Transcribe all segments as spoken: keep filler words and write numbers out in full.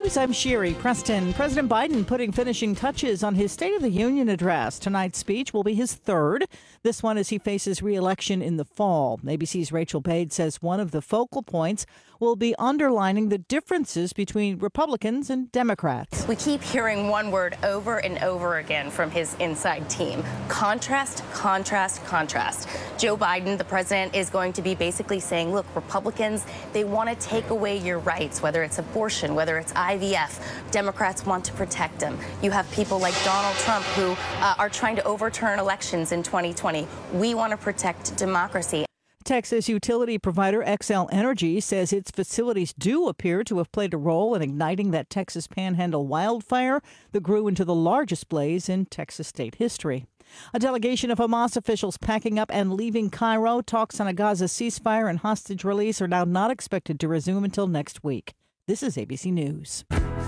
News, I'm Sherry Preston. President Biden putting finishing touches on his State of the Union address. Tonight's speech will be his third. This one as he faces re-election in the fall. A B C's Rachel Bade says one of the focal points will be underlining the differences between Republicans and Democrats. We keep hearing one word over and over again from his inside team. Contrast, contrast, contrast. Joe Biden, the president, is going to be basically saying, look, Republicans, they want to take away your rights, whether it's abortion, whether it's I V F. Democrats want to protect them. You have people like Donald Trump who uh, are trying to overturn elections in twenty twenty. We want to protect democracy. Texas utility provider Xcel Energy says its facilities do appear to have played a role in igniting that Texas Panhandle wildfire that grew into the largest blaze in Texas state history. A delegation of Hamas officials packing up and leaving Cairo. Talks on a Gaza ceasefire and hostage release are now not expected to resume until next week. This is A B C News.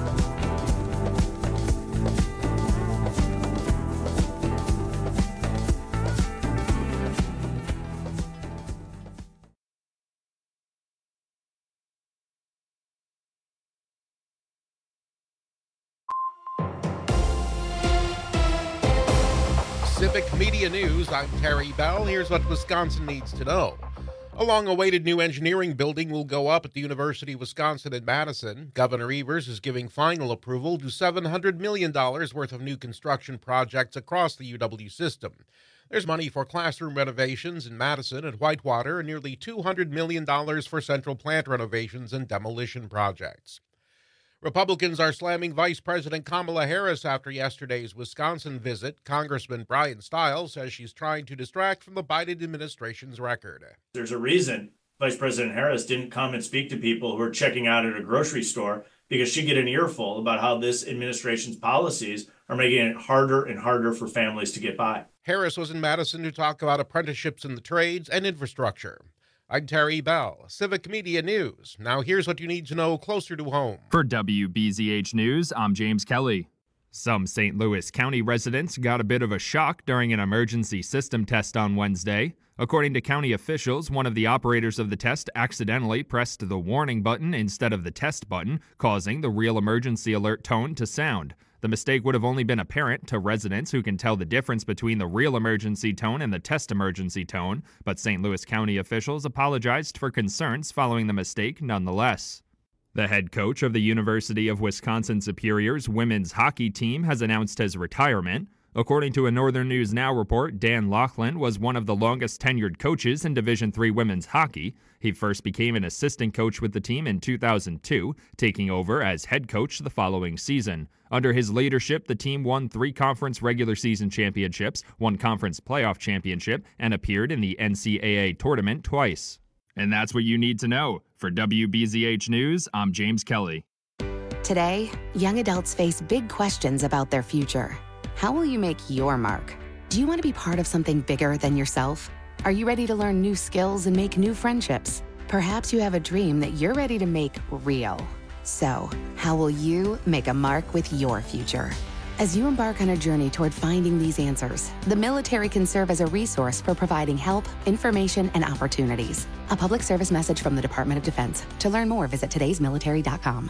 Civic Media News, I'm Terry Bell. Here's what Wisconsin needs to know. A long-awaited new engineering building will go up at the University of Wisconsin in Madison. Governor Evers is giving final approval to seven hundred million dollars worth of new construction projects across the U W system. There's money for classroom renovations in Madison and Whitewater and nearly two hundred million dollars for central plant renovations and demolition projects. Republicans are slamming Vice President Kamala Harris after yesterday's Wisconsin visit. Congressman Brian Stiles says she's trying to distract from the Biden administration's record. There's a reason Vice President Harris didn't come and speak to people who are checking out at a grocery store, because she'd get an earful about how this administration's policies are making it harder and harder for families to get by. Harris was in Madison to talk about apprenticeships in the trades and infrastructure. I'm Terry Bell, Civic Media News. Now here's what you need to know closer to home. For W B Z H News, I'm James Kelly. Some Saint Louis County residents got a bit of a shock during an emergency system test on Wednesday. According to county officials, one of the operators of the test accidentally pressed the warning button instead of the test button, causing the real emergency alert tone to sound. The mistake would have only been apparent to residents who can tell the difference between the real emergency tone and the test emergency tone, but Saint Louis County officials apologized for concerns following the mistake nonetheless. The head coach of the University of Wisconsin-Superior's women's hockey team has announced his retirement. According to a Northern News Now report, Dan Laughlin was one of the longest tenured coaches in Division three women's hockey. He first became an assistant coach with the team in two thousand two, taking over as head coach the following season. Under his leadership, the team won three conference regular season championships, one conference playoff championship, and appeared in the N C double A tournament twice. And that's what you need to know. For W B Z H News, I'm James Kelly. Today, young adults face big questions about their future. How will you make your mark? Do you want to be part of something bigger than yourself? Are you ready to learn new skills and make new friendships? Perhaps you have a dream that you're ready to make real. So, how will you make a mark with your future? As you embark on a journey toward finding these answers, the military can serve as a resource for providing help, information, and opportunities. A public service message from the Department of Defense. To learn more, visit todays military dot com.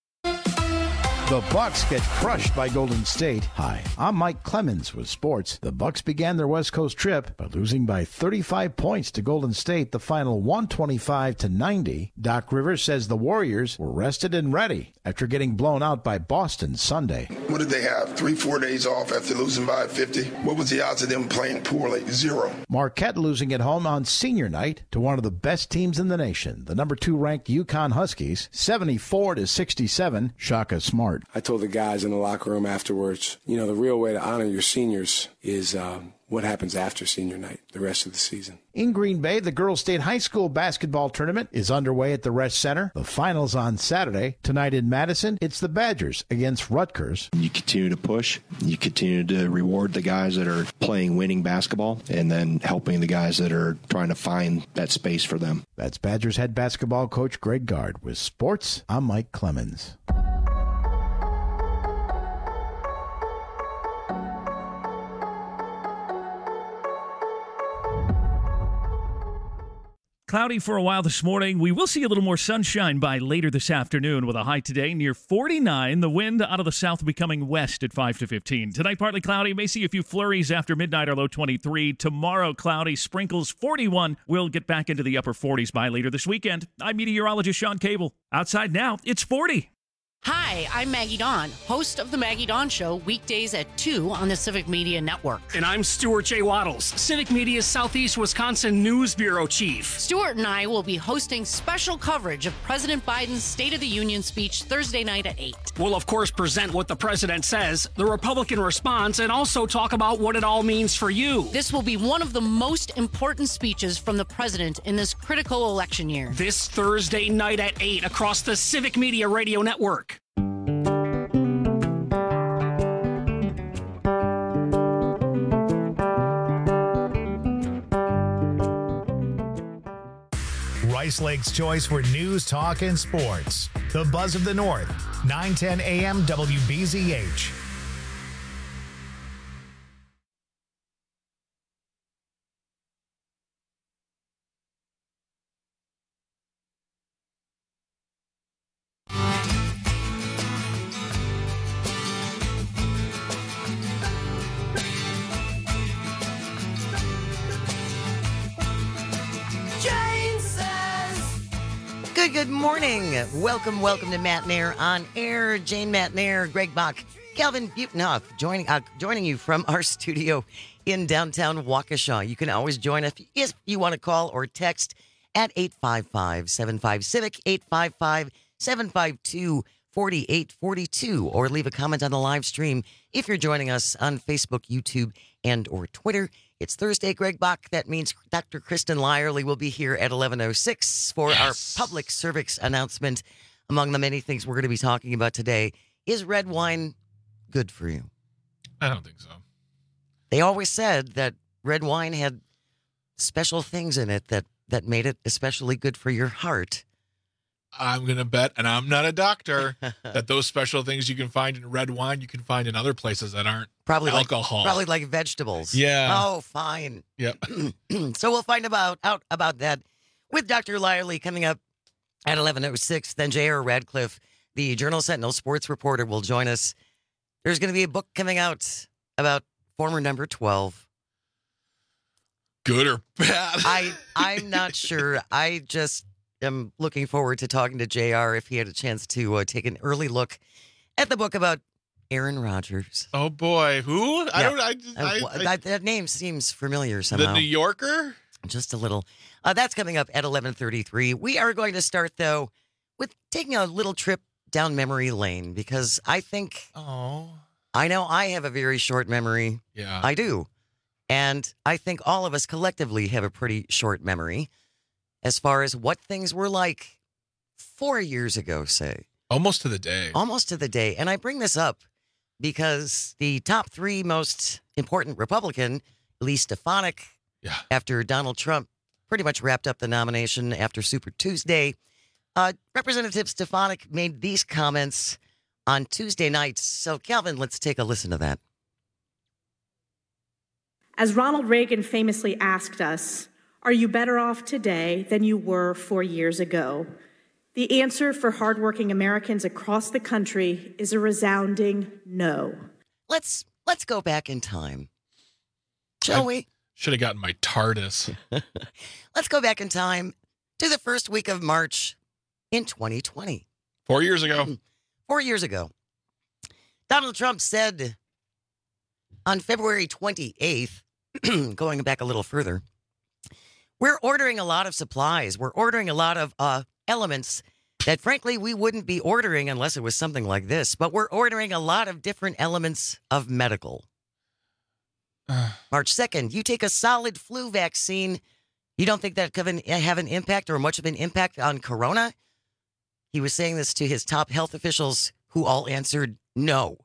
The Bucks get crushed by Golden State. Hi, I'm Mike Clemens with sports. The Bucks began their West Coast trip by losing by thirty-five points to Golden State, the final one twenty-five to ninety. Doc Rivers says the Warriors were rested and ready after getting blown out by Boston Sunday. What did they have? Three, four days off after losing by fifty? What was the odds of them playing poorly? Zero. Marquette losing at home on senior night to one of the best teams in the nation, the number two ranked UConn Huskies, seventy-four to sixty-seven. Shaka Smart. I told the guys in the locker room afterwards, you know, the real way to honor your seniors is um, what happens after senior night, the rest of the season. In Green Bay, the Girls State High School basketball tournament is underway at the Resch Center. The finals on Saturday. Tonight in Madison, it's the Badgers against Rutgers. You continue to push. You continue to reward the guys that are playing winning basketball and then helping the guys that are trying to find that space for them. That's Badgers head basketball coach Greg Gard. With sports, I'm Mike Clemens. Cloudy for a while this morning. We will see a little more sunshine by later this afternoon with a high today near forty-nine. The wind out of the south will be coming west at five to fifteen. Tonight, partly cloudy. May see a few flurries after midnight, our low twenty-three. Tomorrow, cloudy, sprinkles forty-one. We'll get back into the upper forties by later this weekend. I'm meteorologist Sean Cable. Outside now, it's forty. Hi, I'm Maggie Dawn, host of The Maggie Dawn Show, weekdays at two on the Civic Media Network. And I'm Stuart J. Waddles, Civic Media's Southeast Wisconsin News Bureau Chief. Stuart and I will be hosting special coverage of President Biden's State of the Union speech Thursday night at eight. We'll, of course, present what the president says, the Republican response, and also talk about what it all means for you. This will be one of the most important speeches from the president in this critical election year. This Thursday night at eight across the Civic Media Radio Network. Rice Lake's choice for news, talk, and sports. The Buzz of the North, nine ten A M W B Z H. Good morning. Welcome, welcome to Matt Nair on Air. Jane Matt Nair, Greg Bach, Calvin Butenhoff joining uh, joining you from our studio in downtown Waukesha. You can always join us if you want to call or text at eight five five, seven five, CIVIC, eight five five, seven five two, four eight four two, or leave a comment on the live stream if you're joining us on Facebook, YouTube, and or Twitter. It's Thursday, Greg Bach. That means Doctor Kristen Lyerly will be here at eleven oh six for yes. our public service announcement. Among the many things we're going to be talking about today, is red wine good for you? I don't think so. They always said that red wine had special things in it that, that made it especially good for your heart. I'm going to bet, and I'm not a doctor, that those special things you can find in red wine, you can find in other places that aren't probably alcohol. Like, probably like vegetables. Yeah. Oh, fine. Yep. So we'll find about out about that with Doctor Lyerly coming up at eleven oh six. Then J R. Radcliffe, the Journal Sentinel sports reporter, will join us. There's going to be a book coming out about former number twelve. Good or bad? I, I'm not sure. I just... I'm looking forward to talking to J R if he had a chance to uh, take an early look at the book about Aaron Rodgers. Oh boy, who? Yeah. I don't. I, I, uh, I, that, that name seems familiar somehow. The New Yorker, just a little. Uh, that's coming up at eleven thirty-three. We are going to start though with taking a little trip down memory lane because I think. Oh. I know I have a very short memory. Yeah, I do, and I think all of us collectively have a pretty short memory. As far as what things were like four years ago, say. Almost to the day. Almost to the day. And I bring this up because the top three most important Republican, Lee Stefanik, yeah. after Donald Trump pretty much wrapped up the nomination after Super Tuesday, uh, Representative Stefanik made these comments on Tuesday nights. So, Calvin, let's take a listen to that. As Ronald Reagan famously asked us, are you better off today than you were four years ago? The answer for hardworking Americans across the country is a resounding no. Let's let's go back in time, shall I we? Should have gotten my TARDIS. Let's go back in time to the first week of March in twenty twenty. Four years ago. Four years ago. Donald Trump said on February twenty-eighth, going back a little further, we're ordering a lot of supplies. We're ordering a lot of uh, elements that, frankly, we wouldn't be ordering unless it was something like this. But we're ordering a lot of different elements of medical. March second, you take a solid flu vaccine. You don't think that could have an impact or much of an impact on corona? He was saying this to his top health officials who all answered no.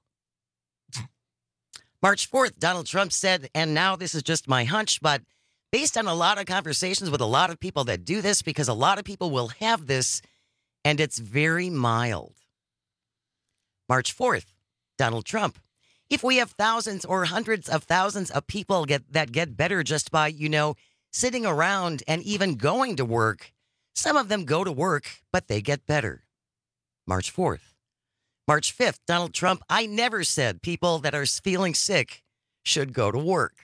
March fourth, Donald Trump said, and now this is just my hunch, but based on a lot of conversations with a lot of people that do this, because a lot of people will have this, and it's very mild. March fourth, Donald Trump. If we have thousands or hundreds of thousands of people get that get better just by, you know, sitting around and even going to work. Some of them go to work, but they get better. March fourth. March fifth, Donald Trump, I never said people that are feeling sick should go to work.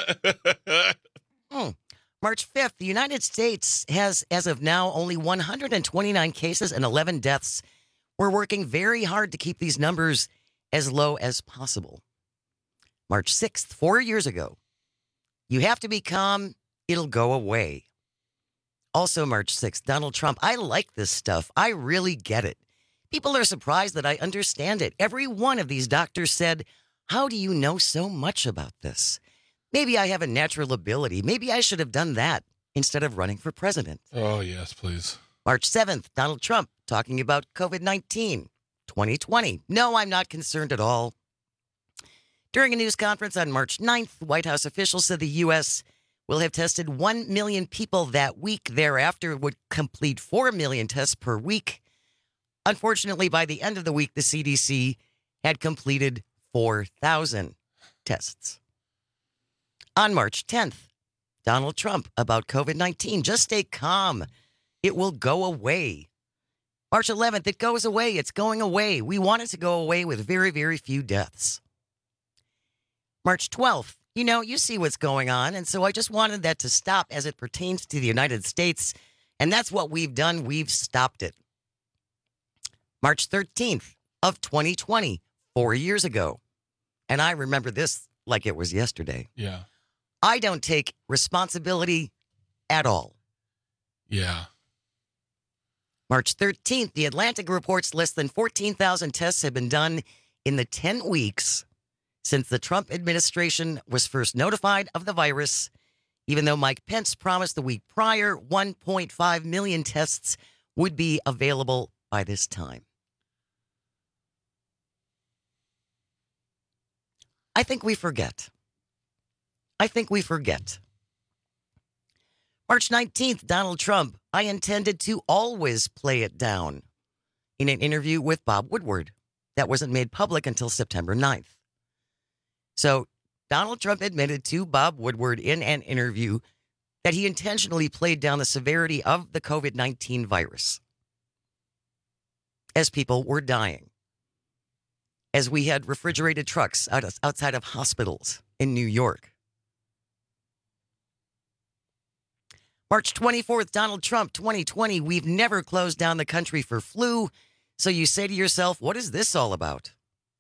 hmm. March fifth, the United States has, as of now, only one hundred twenty-nine cases and eleven deaths. We're working very hard to keep these numbers as low as possible. March sixth, four years ago, you have to be calm, it'll go away. Also March sixth, Donald Trump, I like this stuff. I really get it. People are surprised that I understand it. Every one of these doctors said, how do you know so much about this? Maybe I have a natural ability. Maybe I should have done that instead of running for president. Oh, yes, please. March seventh, Donald Trump talking about COVID nineteen, twenty twenty. No, I'm not concerned at all. During a news conference on March ninth, White House officials said the U S will have tested one million people that week. Thereafter, would complete four million tests per week. Unfortunately, by the end of the week, the C D C had completed four thousand tests. On March tenth, Donald Trump about COVID nineteen. Just stay calm. It will go away. March eleventh, it goes away. It's going away. We want it to go away with very, very few deaths. March twelfth, you know, you see what's going on. And so I just wanted that to stop as it pertains to the United States. And that's what we've done. We've stopped it. March thirteenth of twenty twenty, four years ago. And I remember this like it was yesterday. Yeah. I don't take responsibility at all. Yeah. March thirteenth, The Atlantic reports less than fourteen thousand tests have been done in the ten weeks since the Trump administration was first notified of the virus, even though Mike Pence promised the week prior one point five million tests would be available by this time. I think we forget. I think we forget. March nineteenth, Donald Trump, I intended to always play it down in an interview with Bob Woodward that wasn't made public until September ninth. So Donald Trump admitted to Bob Woodward in an interview that he intentionally played down the severity of the COVID nineteen virus as people were dying, as we had refrigerated trucks out of, outside of hospitals in New York. March twenty-fourth, Donald Trump, twenty twenty, we've never closed down the country for flu. So you say to yourself, what is this all about?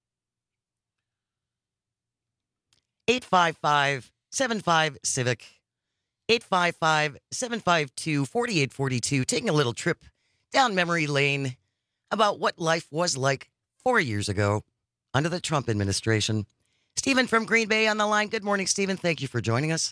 eight five five, seven five, CIVIC, eight five five, seven five two, four eight four two, taking a little trip down memory lane about what life was like four years ago under the Trump administration. Stephen from Green Bay on the line. Good morning, Stephen. Thank you for joining us.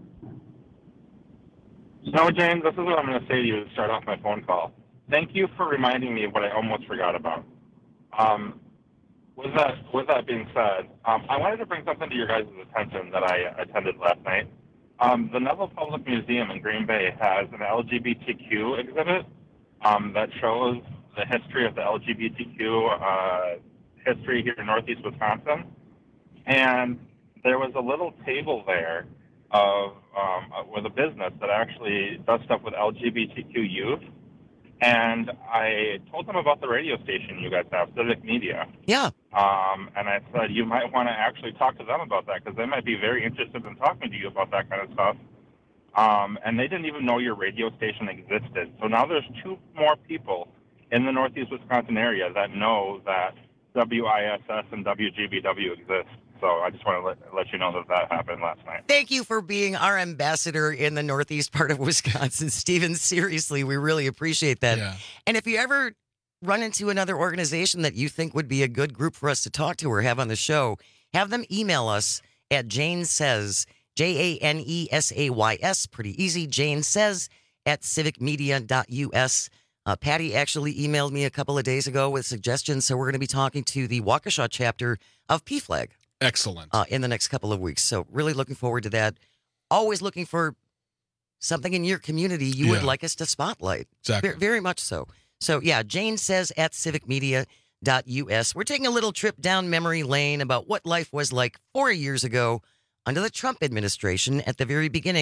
So, James, this is what I'm going to say to you to start off my phone call. Thank you for reminding me of what I almost forgot about. Um, with that, with that being said, um, I wanted to bring something to your guys' attention that I attended last night. Um, the Neville Public Museum in Green Bay has an L G B T Q exhibit um, that shows the history of the L G B T Q uh, history here in Northeast Wisconsin. And there was a little table there of um, with a business that actually does stuff with L G B T Q youth. And I told them about the radio station you guys have, Civic Media. Yeah. Um, and I said, you might want to actually talk to them about that because they might be very interested in talking to you about that kind of stuff. Um, and they didn't even know your radio station existed. So now there's two more people in the Northeast Wisconsin area that know that W I S S and W G B W exist. So I just want to let, let you know that that happened last night. Thank you for being our ambassador in the northeast part of Wisconsin, Stephen. Seriously, we really appreciate that. Yeah. And if you ever run into another organization that you think would be a good group for us to talk to or have on the show, have them email us at Jane Says, J A N E S A Y S, pretty easy, Jane Says at civic media dot U S. Uh, Patty actually emailed me a couple of days ago with suggestions, so we're going to be talking to the Waukesha chapter of P F L A G. Excellent. Uh, in the next couple of weeks. So really looking forward to that. Always looking for something in your community you Yeah. would like us to spotlight. Exactly. Very, very much so. So yeah, Jane Says at civic media dot U S. We're taking a little trip down memory lane about what life was like four years ago under the Trump administration at the very beginning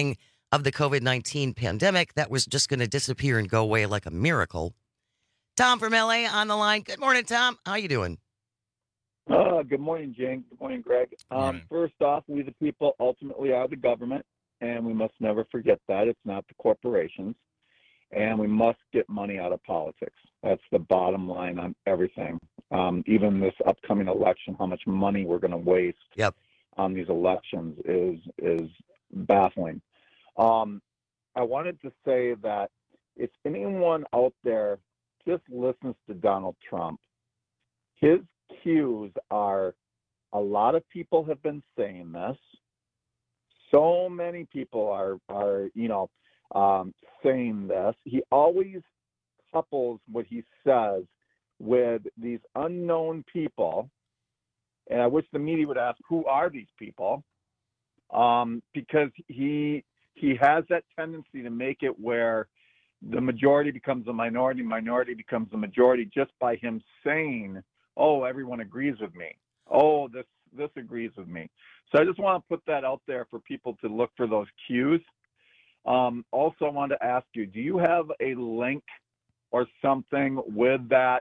of the COVID nineteen pandemic that was just going to disappear and go away like a miracle. Tom from L A on the line. Good morning, Tom. How you doing? Uh, good morning, Jane. Good morning, Greg. Um, morning. First off, we the people ultimately are the government, and we must never forget that. It's not the corporations, and we must get money out of politics. That's the bottom line on everything. Um, even this upcoming election, how much money we're going to waste yep. on these elections is is baffling. Um, I wanted to say that if anyone out there just listens to Donald Trump, his cues are, a lot of people have been saying this. So many people are, are you know, um, saying this. He always couples what he says with these unknown people. And I wish the media would ask, who are these people? Um, because he he has that tendency to make it where the majority becomes a minority, minority becomes a majority just by him saying, oh, everyone agrees with me. Oh, this this agrees with me. So I just want to put that out there for people to look for those cues. Um, also, I wanted to ask you, do you have a link or something with that,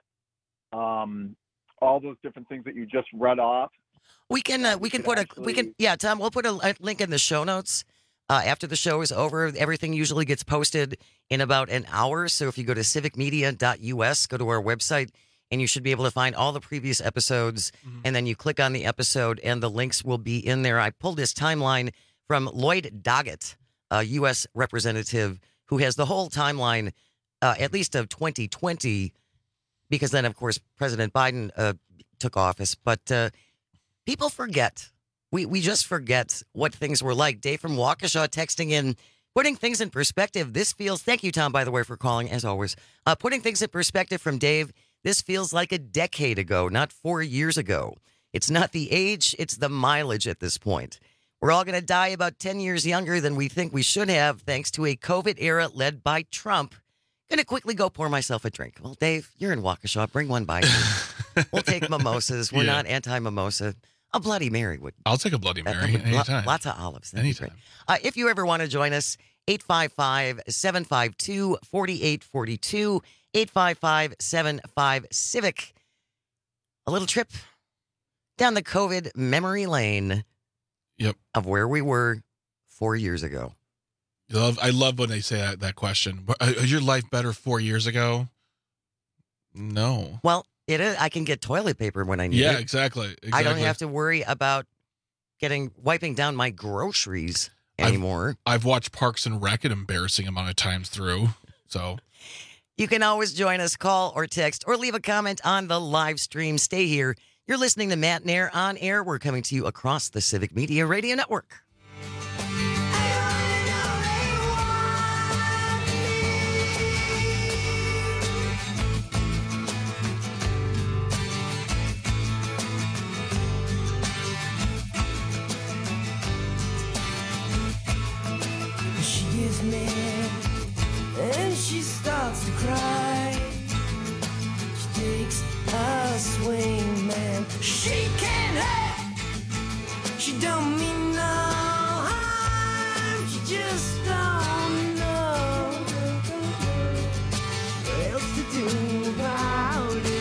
um, all those different things that you just read off? We can uh, we can put actually... a we can yeah Tom, we'll put a, a link in the show notes uh, after the show is over. Everything usually gets posted in about an hour. So if you go to civic media dot U S, go to our website, and you should be able to find all the previous episodes. Mm-hmm. And then you click on the episode, and the links will be in there. I pulled this timeline from Lloyd Doggett, a U S representative who has the whole timeline, uh, at least of twenty twenty, because then, of course, President Biden uh, took office. But uh, people forget. We we just forget what things were like. Dave from Waukesha texting in, putting things in perspective. This feels, thank you, Tom, by the way, for calling, as always. Uh, putting things in perspective from Dave, this feels like a decade ago, not four years ago. It's not the age, it's the mileage at this point. We're all going to die about ten years younger than we think we should have, thanks to a COVID era led by Trump. Going to quickly go pour myself a drink. Well, Dave, you're in Waukesha. Bring one by me. We'll take mimosas. We're yeah. not anti-mimosa. A Bloody Mary would. I'll take a Bloody Mary anytime. Lots of olives. That'd anytime. Uh, if you ever want to join us, eight five five, seven five two, four eight four two, eight five five, seven five, CIVIC. A little trip down the COVID memory lane yep. of where we were four years ago. I love, I love when they say that, that question. Is your life better four years ago? No. Well, it is. I can get toilet paper when I need yeah, it. Yeah, exactly, exactly. I don't have to worry about getting wiping down my groceries anymore. I've, I've watched Parks and Rec an embarrassing amount of times through. So you can always join us, call or text, or leave a comment on the live stream. Stay here. You're listening to Matt Nair on air. We're coming to you across the Civic Media Radio Network. And she starts to cry. She takes a swing, man. She can't help. She don't mean no harm. She just don't know what else to do about it.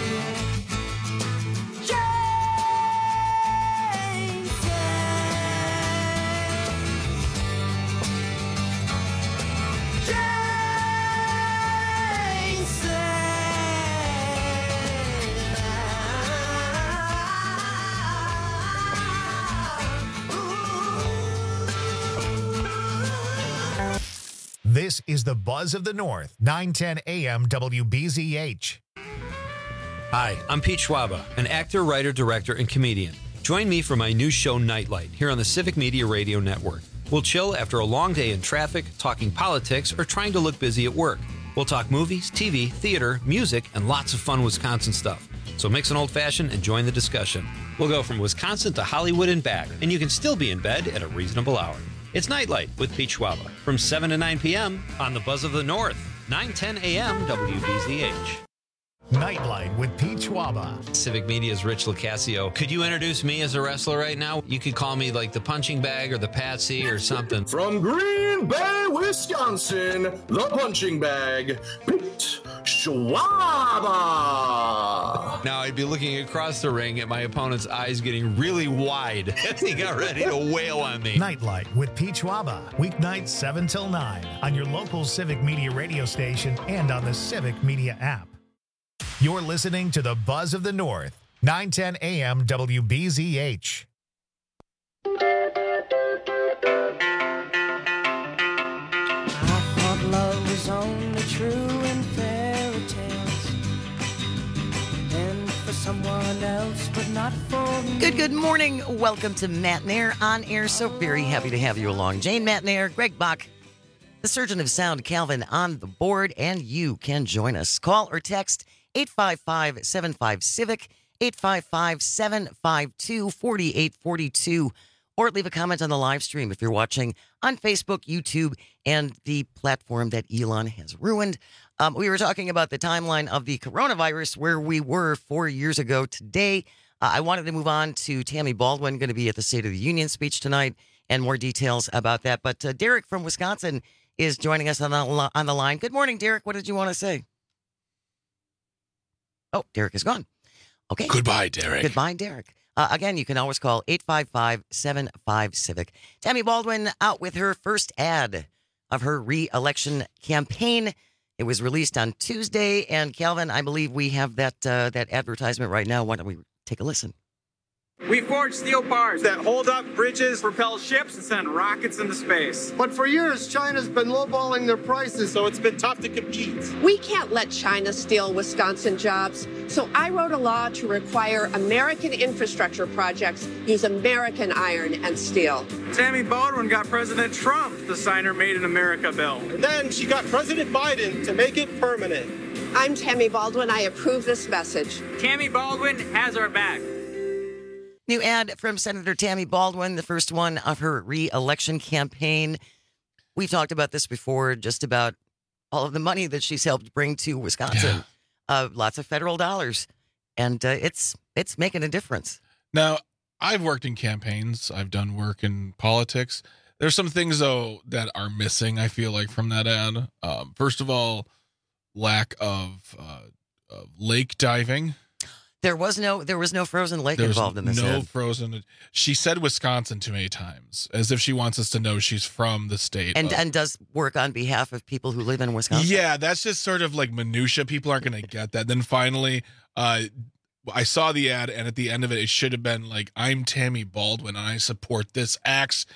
This is the Buzz of the North, nine ten A M W B Z H. Hi, I'm Pete Schwaba, an actor, writer, director, and comedian. Join me for my new show, Nightlight, here on the Civic Media Radio Network. We'll chill after a long day in traffic, talking politics, or trying to look busy at work. We'll talk movies, T V, theater, music, and lots of fun Wisconsin stuff. So mix an old-fashioned and join the discussion. We'll go from Wisconsin to Hollywood and back, and you can still be in bed at a reasonable hour. It's Nightlight with Pete Schwaba from seven to nine p.m. on the Buzz of the North, nine ten A M W B Z H. Nightlight with Pete Schwaba. Civic Media's Rich Locascio. Could you introduce me as a wrestler right now? You could call me like the punching bag or the Patsy or something. From Green Bay, Wisconsin, the punching bag, Pete Schwaba. Now I'd be looking across the ring at my opponent's eyes getting really wide as he got ready to wail on me. Nightlight with Pete Schwaba. Weeknights seven till nine on your local Civic Media radio station and on the Civic Media app. You're listening to the Buzz of the North, nine ten A M W B Z H. I thought love was only true in fairy tales, and for someone else, but not for me. Good, good morning. Welcome to Matt Nair on air. So very happy to have you along. Jane Matt Nair, Greg Bach, the surgeon of sound, Calvin on the board, and you can join us. Call or text eight five five, seven five, CIVIC, eight five five, seven five two, four eight four two, or leave a comment on the live stream if you're watching on Facebook, YouTube, and the platform that Elon has ruined. Um, we were talking about the timeline of the coronavirus, where we were four years ago today. Uh, I wanted to move on to Tammy Baldwin, going to be at the State of the Union speech tonight, and more details about that. But uh, Derek from Wisconsin is joining us on the, on the line. Good morning, Derek. What did you want to say? Oh, Derek is gone. Okay. Goodbye, Derek. Goodbye, Derek. Uh, again, you can always call eight five five, seven five, CIVIC. Tammy Baldwin out with her first ad of her re-election campaign. It was released on Tuesday, and Calvin, I believe we have that uh, that advertisement right now. Why don't we take a listen? We forge steel bars that hold up bridges, propel ships, and send rockets into space. But for years, China's been lowballing their prices, So it's been tough to compete. We can't let China steal Wisconsin jobs, so I wrote a law to require American infrastructure projects use American iron and steel. Tammy Baldwin got President Trump to sign her Made in America bill. And then she got President Biden to make it permanent. I'm Tammy Baldwin. I approve this message. Tammy Baldwin has our back. New ad from Senator Tammy Baldwin, the first one of her re-election campaign. We've talked about this before, just about all of the money that she's helped bring to Wisconsin. Yeah. Uh, lots of federal dollars. And uh, it's it's making a difference. Now, I've worked in campaigns. I've done work in politics. There's some things, though, that are missing, I feel like, from that ad. Um, first of all, lack of, uh, of lake diving. There was no there was no frozen lake There's involved in this. No ad. frozen. She said Wisconsin too many times, as if she wants us to know she's from the state. And of, and does work on behalf of people who live in Wisconsin. Yeah, that's just sort of like minutia. People aren't going to get that. Then finally, uh, I saw the ad, and at the end of it, it should have been like, "I'm Tammy Baldwin, and I support this axe."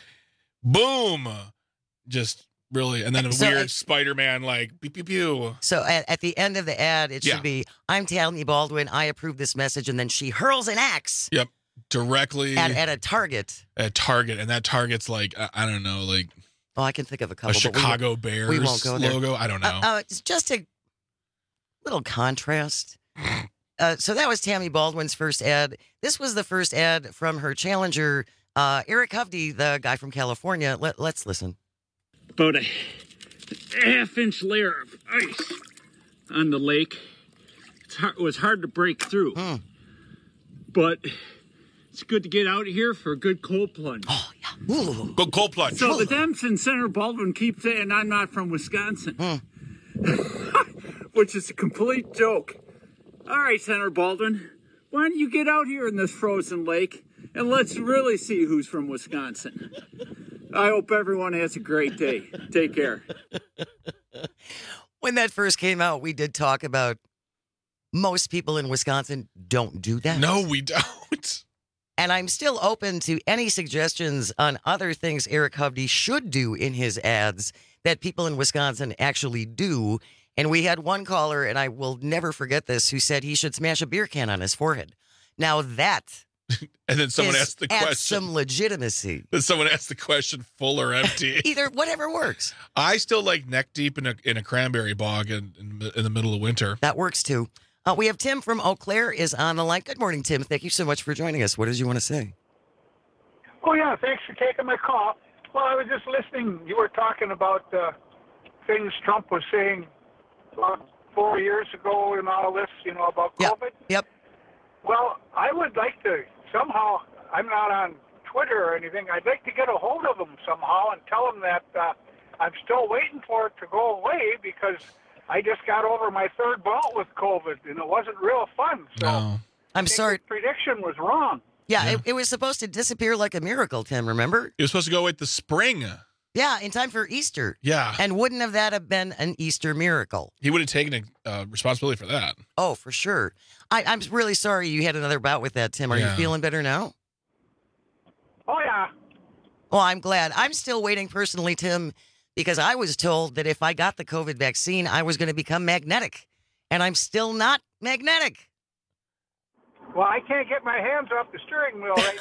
Boom! Just really, and then a So weird it- Spider-Man like pew pew pew. So at, at the end of the ad, it should Yeah. be, "I'm Tammy Baldwin. I approve this message," and then she hurls an axe Yep, directly at, at a target. at Target, and that Target's like I, I don't know, like Oh, I can think of a couple. a but we Chicago won't- Bears we won't go there. logo. I don't know. Uh, uh, it's just a little contrast. Uh, so that was Tammy Baldwin's first ad. This was the first ad from her challenger, uh, Eric Hovde, the guy from California. Let, let's listen. About a half inch layer of ice on the lake. It's hard, it was hard to break through. Hmm. But it's good to get out here for a good cold plunge. Oh, yeah. Ooh. Good cold plunge. So the Dems and Senator Baldwin keep saying I'm not from Wisconsin, Hmm. which is a complete joke. All right, Senator Baldwin, why don't you get out here in this frozen lake and let's really see who's from Wisconsin. I hope everyone has a great day. Take care. When that first came out, we did talk about most people in Wisconsin don't do that. No, we don't. And I'm still open to any suggestions on other things Eric Hovde should do in his ads that people in Wisconsin actually do. And we had one caller, and I will never forget this, who said he should smash a beer can on his forehead. Now that And then someone is asked the adds question. some legitimacy. Then someone asked the question, full or empty. Either, whatever works. I still like neck deep in a in a cranberry bog in, in, in the middle of winter. That works too. Uh, we have Tim from Eau Claire is on the line. Good morning, Tim. Thank you so much for joining us. What did you want to say? Oh, yeah, thanks for taking my call. Well, I was just listening. You were talking about uh, things Trump was saying about four years ago and all this, you know, about COVID? Yep. Well, I would like to somehow, I'm not on Twitter or anything, I'd like to get a hold of them somehow and tell them that uh, I'm still waiting for it to go away because I just got over my third bout with COVID and it wasn't real fun. So No. I'm sorry. The prediction was wrong. Yeah, It, it was supposed to disappear like a miracle, Tim, remember? It was supposed to go with the spring. Yeah, in time for Easter. Yeah. And wouldn't have that have been an Easter miracle? He would have taken uh, responsibility for that. Oh, for sure. I, I'm really sorry you had another bout with that, Tim. Are Yeah. you feeling better now? Oh, yeah. Well, I'm glad. I'm still waiting personally, Tim, because I was told that if I got the COVID vaccine, I was going to become magnetic. And I'm still not magnetic. Well, I can't get my hands off the steering wheel right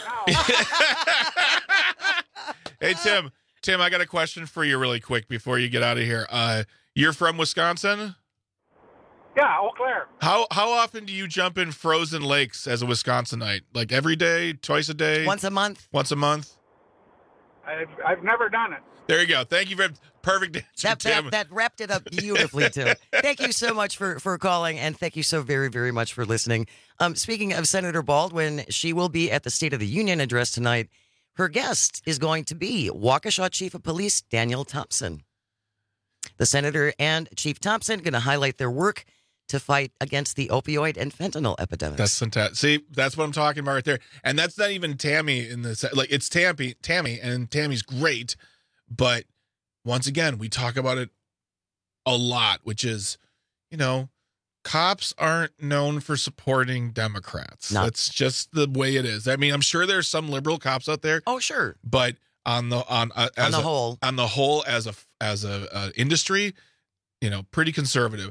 now. Hey, Tim. Tim, I got a question for you really quick before you get out of here. Uh, you're from Wisconsin? Yeah, Eau Claire. How how often do you jump in frozen lakes as a Wisconsinite? Like every day, twice a day? Once a month. Once a month? I've, I've never done it. There you go. Thank you for perfect answer, That, Tim. that, that wrapped it up beautifully, Tim. Thank you so much for, for calling, and thank you so very, very much for listening. Um, speaking of Senator Baldwin, she will be at the State of the Union address tonight. Her guest is going to be Waukesha Chief of Police Daniel Thompson. The Senator and Chief Thompson going to highlight their work to fight against the opioid and fentanyl epidemics. That's fantastic. See, that's what I'm talking about right there. And that's not even Tammy in this. Like, it's Tammy, Tammy, and Tammy's great. But once again, we talk about it a lot, which is, you know, cops aren't known for supporting Democrats. No. That's just the way it is. I mean, I'm sure there's some liberal cops out there. Oh, sure. But on the on uh, as On the a, whole. on the whole, as a as a uh, industry, you know, pretty conservative.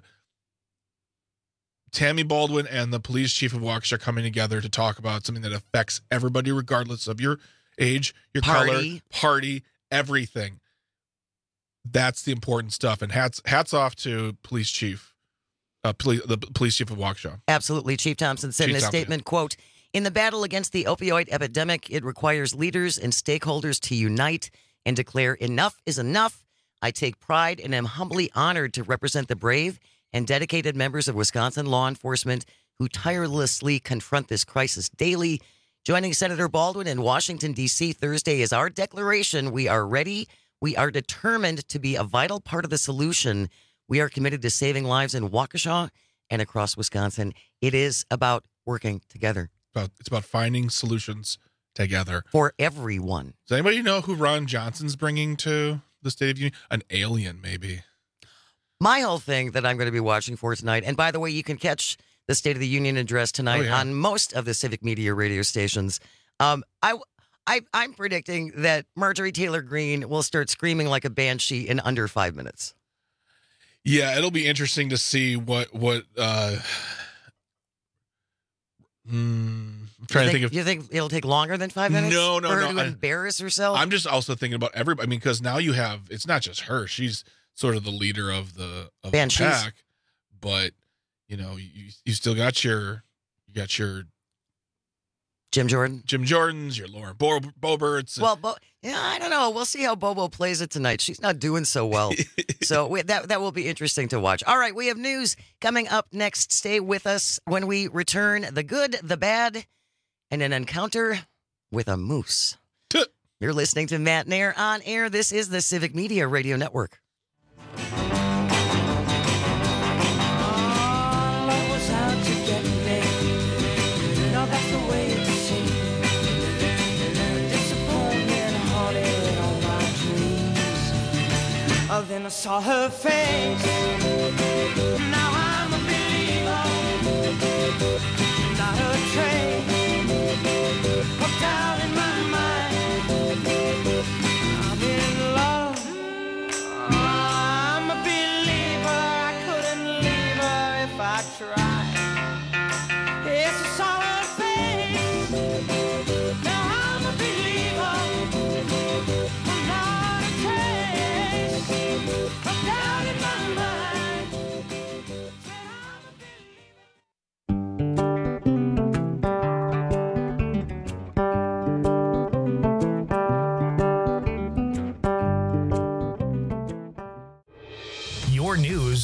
Tammy Baldwin and the police chief of Waukesha are coming together to talk about something that affects everybody, regardless of your age, your Party. color, party, everything. That's the important stuff. And hats hats off to police chief, uh, police, the police chief of Waukesha. Absolutely. Chief Thompson said Chief in a Thompson. statement, quote, "In the battle against the opioid epidemic, it requires leaders and stakeholders to unite and declare enough is enough. I take pride and am humbly honored to represent the brave and dedicated members of Wisconsin law enforcement who tirelessly confront this crisis daily. Joining Senator Baldwin in Washington, D C Thursday is our declaration. We are ready. We are determined to be a vital part of the solution. We are committed to saving lives in Waukesha and across Wisconsin. It is about working together." About, it's about finding solutions together. For everyone. Does anybody know who Ron Johnson's bringing to the State of the Union? An alien, maybe. My whole thing that I'm going to be watching for tonight, and by the way, you can catch the State of the Union address tonight Oh, yeah. on most of the Civic Media radio stations. Um, I, I, I'm predicting that Marjorie Taylor Greene will start screaming like a banshee in under five minutes. Yeah, it'll be interesting to see what what. Uh, hmm, I'm trying you to think think, of. You think it'll take longer than five minutes? No, no, for her no, to I- embarrass herself? I'm just also thinking about everybody. I mean, because now you have it's not just her; she's sort of the leader of the of the Banshees. pack. But you know, you you still got your you got your Jim Jordan, Jim Jordans, your Lauren Bo- Boberts. Well, Bo- yeah, I don't know. We'll see how Bobo plays it tonight. She's not doing so well. so we, that that will be interesting to watch. All right, we have news coming up next. Stay with us when we return. The good, the bad, and an encounter with a moose. You're listening to Matt Nair on air. This is the Civic Media Radio Network. Love was out to get me. No, that's the way it seemed. Disappointment haunted all my dreams. Oh, then I saw her face. Now I'm a believer. Not a trace of doubt in my mind. I'm in love. I'm a believer. I couldn't leave her if I tried. It's a solid face. Now I'm a believer. I'm not a trace of doubt in my mind.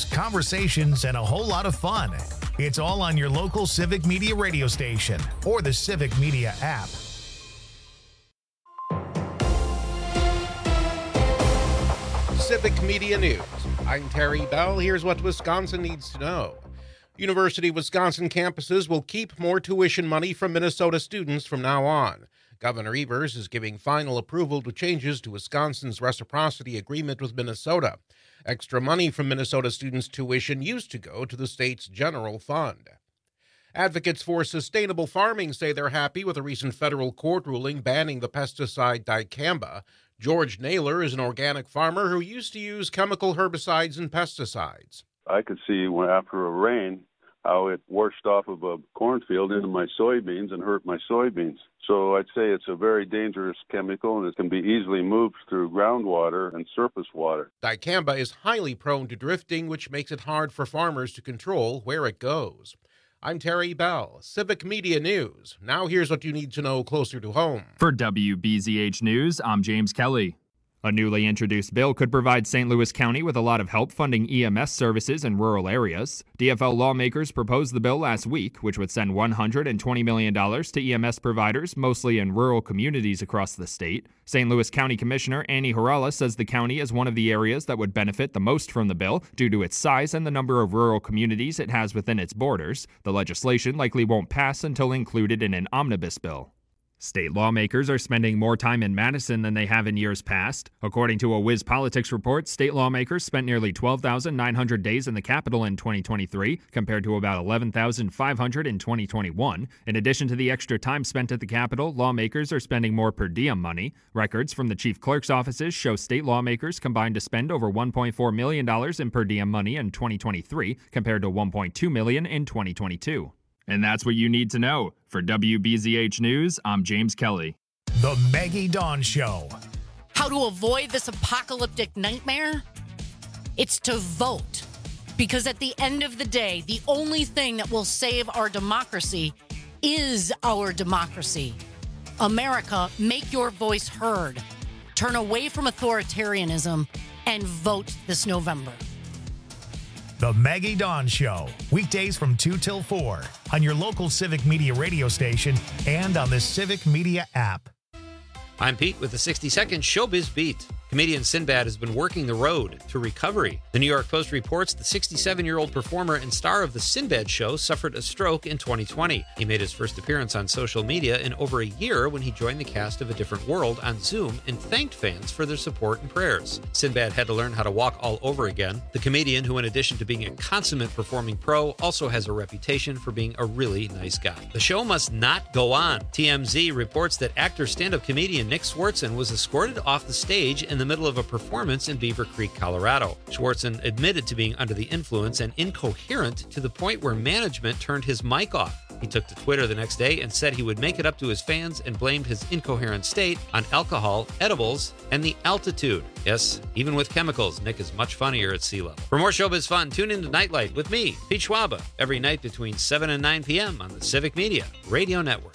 news, conversations, and a whole lot of fun. It's all on your local Civic Media radio station or the Civic Media app. Civic Media News. I'm Terry Bell. Here's what Wisconsin needs to know. University of Wisconsin campuses will keep more tuition money from Minnesota students from now on. Governor Evers is giving final approval to changes to Wisconsin's reciprocity agreement with Minnesota. Extra money from Minnesota students' tuition used to go to the state's general fund. Advocates for sustainable farming say they're happy with a recent federal court ruling banning the pesticide dicamba. George Naylor is an organic farmer who used to use chemical herbicides and pesticides. I could see when after a rain how it washed off of a cornfield into my soybeans and hurt my soybeans. So I'd say it's a very dangerous chemical, and it can be easily moved through groundwater and surface water. Dicamba is highly prone to drifting, which makes it hard for farmers to control where it goes. I'm Terry Bell, Civic Media News. Now here's what you need to know closer to home. For W B Z H News, I'm James Kelly. A newly introduced bill could provide Saint Louis County with a lot of help funding E M S services in rural areas. D F L lawmakers proposed the bill last week, which would send one hundred twenty million dollars to E M S providers, mostly in rural communities across the state. Saint Louis County Commissioner Annie Horala says the county is one of the areas that would benefit the most from the bill due to its size and the number of rural communities it has within its borders. The legislation likely won't pass until included in an omnibus bill. State lawmakers are spending more time in Madison than they have in years past. According to a Wiz Politics report, state lawmakers spent nearly twelve thousand nine hundred days in the Capitol in twenty twenty-three, compared to about eleven thousand five hundred in twenty twenty-one. In addition to the extra time spent at the Capitol, lawmakers are spending more per diem money. Records from the chief clerk's offices show state lawmakers combined to spend over one point four million dollars in per diem money in twenty twenty-three, compared to one point two million dollars in twenty twenty-two. And that's what you need to know. For W B Z H News, I'm James Kelly. The Maggie Dawn Show. How to avoid this apocalyptic nightmare? It's to vote. Because at the end of the day, the only thing that will save our democracy is our democracy. America, make your voice heard. Turn away from authoritarianism and vote this November. The Maggie Dawn Show, weekdays from two till four on your local Civic Media radio station and on the Civic Media app. I'm Pete with the sixty second Showbiz Beat. Comedian Sinbad has been working the road to recovery. The New York Post reports the sixty-seven-year-old performer and star of The Sinbad Show suffered a stroke in twenty twenty. He made his first appearance on social media in over a year when he joined the cast of A Different World on Zoom and thanked fans for their support and prayers. Sinbad had to learn how to walk all over again. The comedian, who in addition to being a consummate performing pro, also has a reputation for being a really nice guy. The show must not go on. T M Z reports that actor stand-up comedian Nick Swartzen was escorted off the stage in the middle of a performance in Beaver Creek, Colorado. Swartzen admitted to being under the influence and incoherent to the point where management turned his mic off. He took to Twitter the next day and said he would make it up to his fans and blamed his incoherent state on alcohol, edibles, and the altitude. Yes, even with chemicals, Nick is much funnier at sea level. For more showbiz fun, tune into Nightlight with me, Pete Schwaba, every night between seven and nine p.m. on the Civic Media Radio Network.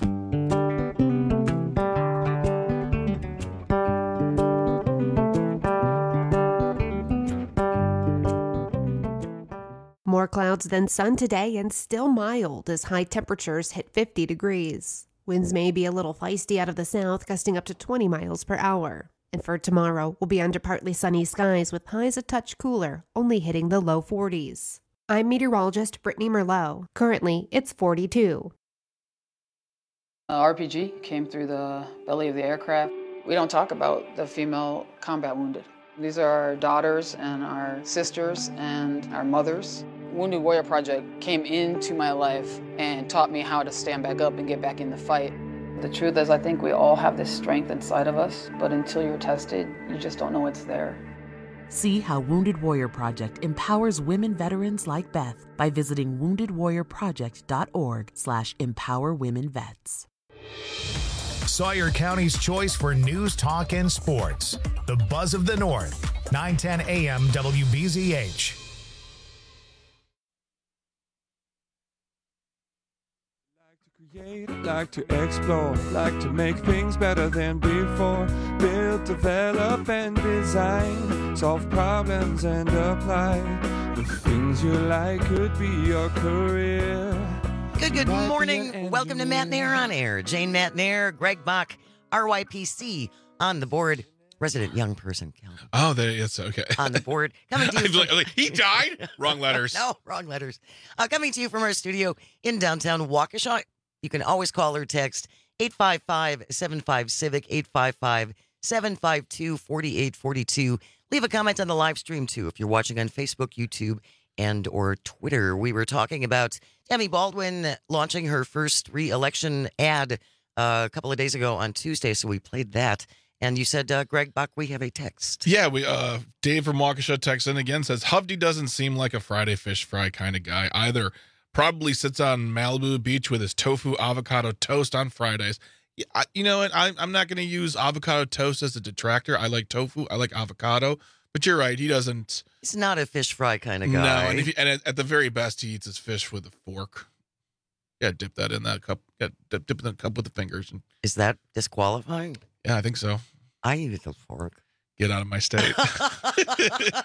More clouds than sun today and still mild as high temperatures hit fifty degrees. Winds may be a little feisty out of the south, gusting up to twenty miles per hour. And for tomorrow, we'll be under partly sunny skies with highs a touch cooler, only hitting the low forties. I'm meteorologist Brittany Merlot. Currently, it's forty-two. Uh, R P G came through the belly of the aircraft. We don't talk about the female combat wounded. These are our daughters and our sisters and our mothers. Wounded Warrior Project came into my life and taught me how to stand back up and get back in the fight. The truth is, I think we all have this strength inside of us, but until you're tested, you just don't know it's there. See how Wounded Warrior Project empowers women veterans like Beth by visiting wounded warrior project dot org slash empower women vets. Sawyer County's choice for news, talk, and sports. The Buzz of the North, nine ten a m W B Z H. like to explore, like to make things better than before. Build, develop, and design, solve problems and apply. The things you like could be your career. Good, good morning. Welcome to Matt Nair on Air. Jane Matt Nair, Greg Bach, R Y P C on the board. Resident young person, Calvin. Oh, there, it's okay. On the board. Coming to you. From, like, like, he died? Wrong letters. No, wrong letters. Uh, coming to you from our studio in downtown Waukesha. You can always call or text eight five five, seven five, civic, eight five five, seven five two, four eight four two. Leave a comment on the live stream, too, if you're watching on Facebook, YouTube, and or Twitter. We were talking about Tammy Baldwin launching her first re-election ad uh, a couple of days ago on Tuesday, so we played that. And you said, uh, Greg Buck, we have a text. Yeah, we uh, Dave from Waukesha texts in again, says, Hovde doesn't seem like a Friday fish fry kind of guy either. Probably sits on Malibu Beach with his tofu avocado toast on Fridays. Yeah, I, you know what? I, I'm not going to use avocado toast as a detractor. I like tofu. I like avocado. But you're right. He doesn't. He's not a fish fry kind of guy. No, and, if he, and at, at the very best, he eats his fish with a fork. Yeah, dip that in that cup. Yeah, dip, dip in the cup with the fingers. And, Is that disqualifying? Yeah, I think so. I use a fork. Get out of my state. uh,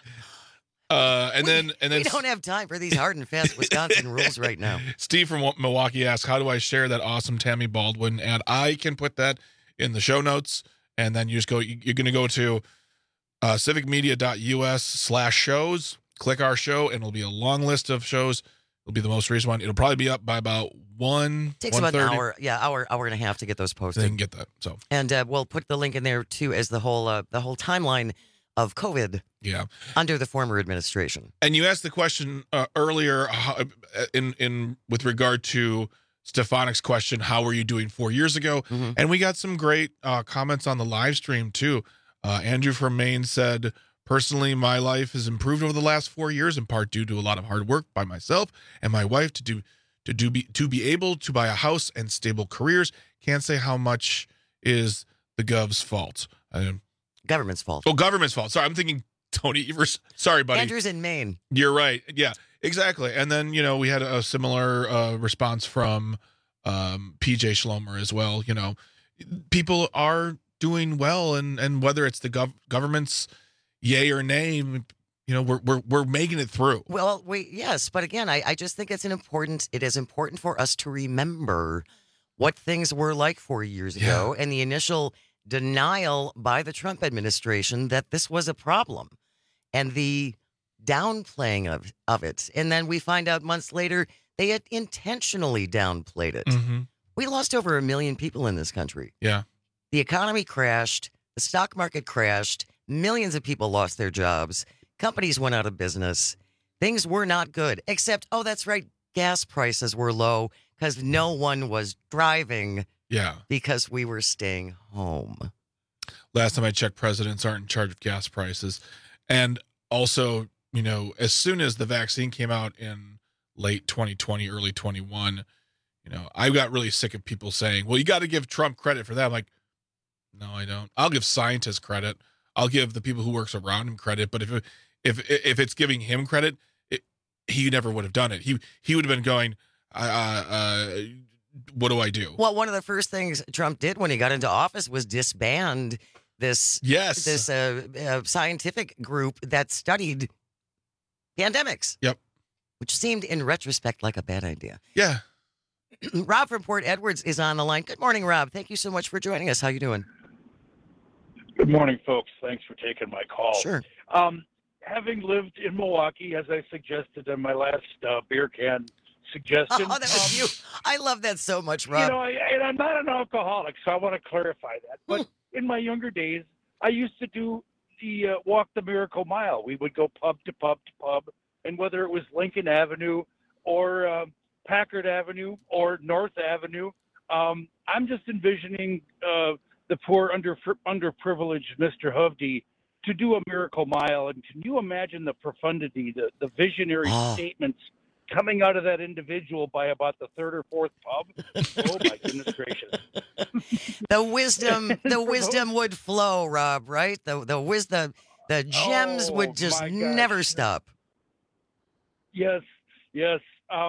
and we, then, and then we don't have time for these hard and fast Wisconsin rules right now. Steve from Milwaukee asks, "How do I share that awesome Tammy Baldwin?" And I can put that in the show notes, and then you just go. You're going to go to uh, civicmedia.us slash shows. Click our show, and it'll be a long list of shows. It'll be the most recent one. It'll probably be up by about one. Takes about an hour, yeah, hour, hour and a half to get those posted. They can get that. So, and uh, we'll put the link in there too as the whole uh, the whole timeline of COVID. Yeah, under the former administration. And you asked the question uh, earlier how, in in with regard to Stefanik's question, how were you doing four years ago? Mm-hmm. And we got some great uh, comments on the live stream too. Uh, Andrew from Maine said, personally, my life has improved over the last four years, in part due to a lot of hard work by myself and my wife to do to do be to be able to buy a house and stable careers. Can't say how much is the gov's fault. Uh, government's fault. Oh, government's fault. Sorry, I'm thinking Tony Evers. Sorry, buddy. Andrew's in Maine. You're right. Yeah, exactly. And then, you know, we had a similar uh, response from um, P J Schlomer as well. You know, people are doing well, and and whether it's the gov- government's yay or nay, you know, we're we're we're making it through. Well, we yes, but again, I, I just think it's an important. It is important for us to remember what things were like four years ago, yeah. and the initial denial by the Trump administration that this was a problem, and the downplaying of of it. And then we find out months later they had intentionally downplayed it. Mm-hmm. We lost over a million people in this country. Yeah, the economy crashed. The stock market crashed. Millions of people lost their jobs. Companies went out of business. Things were not good, except, oh, that's right, gas prices were low because no one was driving. Yeah. Because we were staying home. Last time I checked, presidents aren't in charge of gas prices. And also, you know, as soon as the vaccine came out in late twenty twenty, early twenty-one, you know, I got really sick of people saying, well, you got to give Trump credit for that. I'm like, no, I don't. I'll give scientists credit. I'll give the people who works around him credit, but if if if it's giving him credit, it, he never would have done it. He he would have been going, uh, uh, what do I do? Well, one of the first things Trump did when he got into office was disband this yes this uh, uh, scientific group that studied pandemics. Yep, which seemed in retrospect like a bad idea. Yeah. Rob from Port Edwards is on the line. Good morning, Rob. Thank you so much for joining us. How you doing? Good morning, folks. Thanks for taking my call. Sure. Um, having lived in Milwaukee, as I suggested in my last uh, beer can suggestion. Oh, that was um, you. I love that so much, Rob. You know, I, and I'm not an alcoholic, so I want to clarify that. But in my younger days, I used to do the uh, Walk the Miracle Mile. We would go pub to pub to pub, and whether it was Lincoln Avenue or uh, Packard Avenue or North Avenue, um, I'm just envisioning uh, the poor, under underprivileged Mister Hovde to do a miracle mile. And can you imagine the profundity, the, the visionary oh. statements coming out of that individual by about the third or fourth pub? Oh, my goodness gracious. The wisdom, the wisdom would flow, Rob, right? The the wisdom, the gems Oh, would just my gosh. never stop. Yes, yes. Um,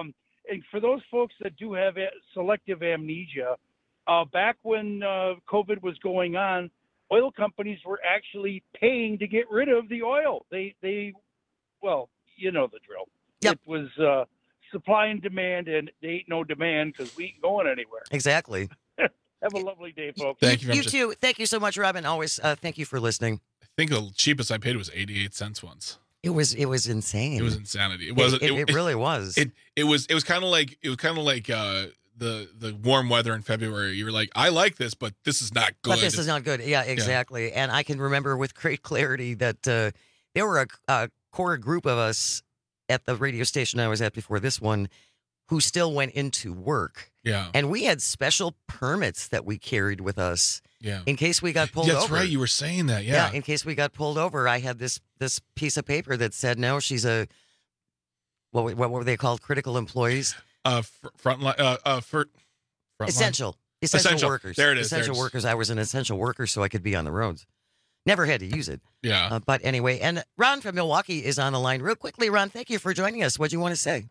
and for those folks that do have a- selective amnesia, uh, back when uh, COVID was going on, oil companies were actually paying to get rid of the oil. They, they, well, you know the drill. Yep. It was uh, supply and demand, and there ain't no demand because we ain't going anywhere. Exactly. Have a lovely day, folks. Thank you. You too. Thank you so much, Robin. Always uh, thank you for listening. I think the cheapest I paid was eighty-eight cents once. It was it was insane. It was insanity. It wasn't. It, it, it really was. It it was it was kind of like it was kind of like uh, the the warm weather in February. You were like, I like this, but this is not good. But this is not good. Yeah, exactly. Yeah. And I can remember with great clarity that uh, there were a, a core group of us at the radio station I was at before this one who still went into work. Yeah. And we had special permits that we carried with us. Yeah. In case we got pulled That's over. right. You were saying that. Yeah. In case we got pulled over, I had this this piece of paper that said, "No, she's a what? What were they called? Critical employees? Uh, fr- front line. Uh, uh, for front essential, line? essential, essential workers. There it is. Essential there it is. workers. I was an essential worker, so I could be on the roads. Never had to use it. Yeah. Uh, but anyway, and Ron from Milwaukee is on the line. Real quickly, Ron, thank you for joining us. What do you want to say?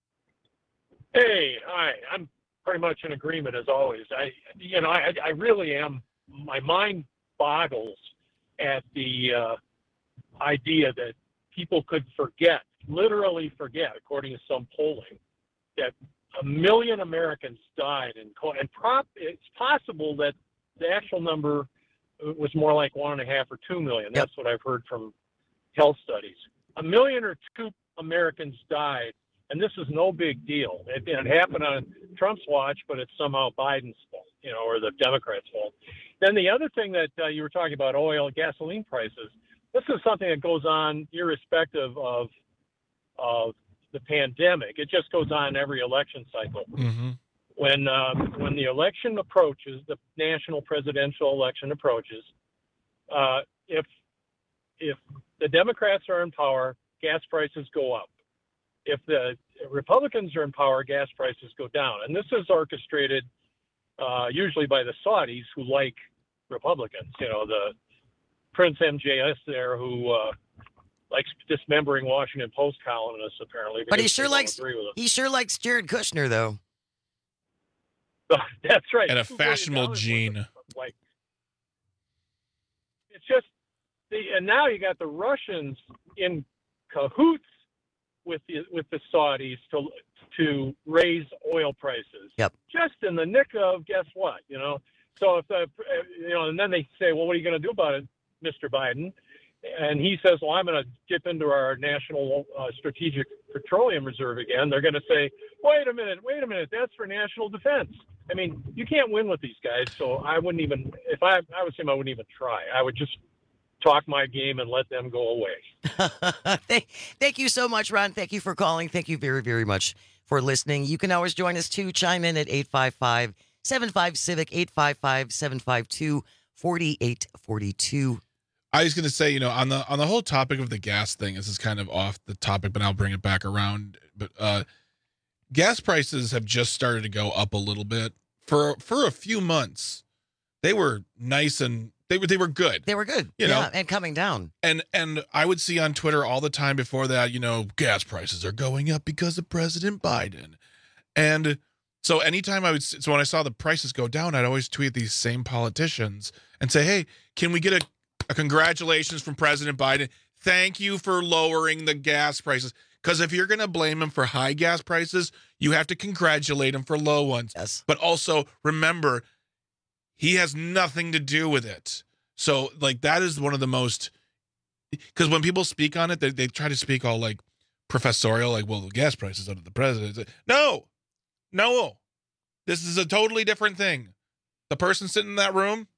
Hey, hi. I'm pretty much in agreement as always. I, you know, I, I really am. My mind boggles at the uh, idea that people could forget, literally forget, according to some polling, that a million Americans died in COVID. And prop, it's possible that the actual number was more like one and a half or two million. That's what I've heard from health studies. A million or two Americans died, and this is no big deal. It, it happened on Trump's watch, but it's somehow Biden's fault, you know, or the Democrats' fault. Then the other thing that uh, you were talking about, oil, gasoline prices, this is something that goes on irrespective of of the pandemic. It just goes on every election cycle. Mm-hmm. When uh, when the election approaches, the national presidential election approaches, uh, if if the Democrats are in power, gas prices go up. If the Republicans are in power, gas prices go down. And this is orchestrated uh, usually by the Saudis, who like Republicans. You know, the Prince M J S there, who uh, likes dismembering Washington Post columnists, apparently. But he because sure they don't likes agree with him. he sure likes Jared Kushner, though. That's right. And a Two billion fashionable dollars gene. worth of, Like, it's just the, and now you got the Russians in cahoots with the with the Saudis to to raise oil prices. Yep. Just in the nick of guess what, you know. So if the you know, and then they say, well, what are you going to do about it, Mister Biden? And he says, well, I'm going to dip into our national uh, strategic petroleum reserve again. They're going to say, wait a minute, wait a minute, that's for national defense. I mean, you can't win with these guys, so I wouldn't even, if I, I was him, I wouldn't even try. I would just talk my game and let them go away. thank, thank you so much, Ron. Thank you for calling. Thank you very, very much for listening. You can always join us too. Chime in at eight five five, seven five, Civic, eight five five, seven five two, four eight four two. I was going to say, you know, on the on the whole topic of the gas thing, this is kind of off the topic, but I'll bring it back around. But uh, gas prices have just started to go up a little bit. For for a few months, they were nice and they were they were good. They were good, you yeah, know, and coming down. And and I would see on Twitter all the time before that, you know, gas prices are going up because of President Biden. And so anytime I would, so when I saw the prices go down, I'd always tweet these same politicians and say, hey, can we get a A congratulations from President Biden. Thank you for lowering the gas prices. Because if you're going to blame him for high gas prices, you have to congratulate him for low ones. Yes. But also remember, he has nothing to do with it. So, like, that is one of the most, because when people speak on it, they, they try to speak all like professorial, like, well, the gas prices under the president. No, no, this is a totally different thing. The person sitting in that room.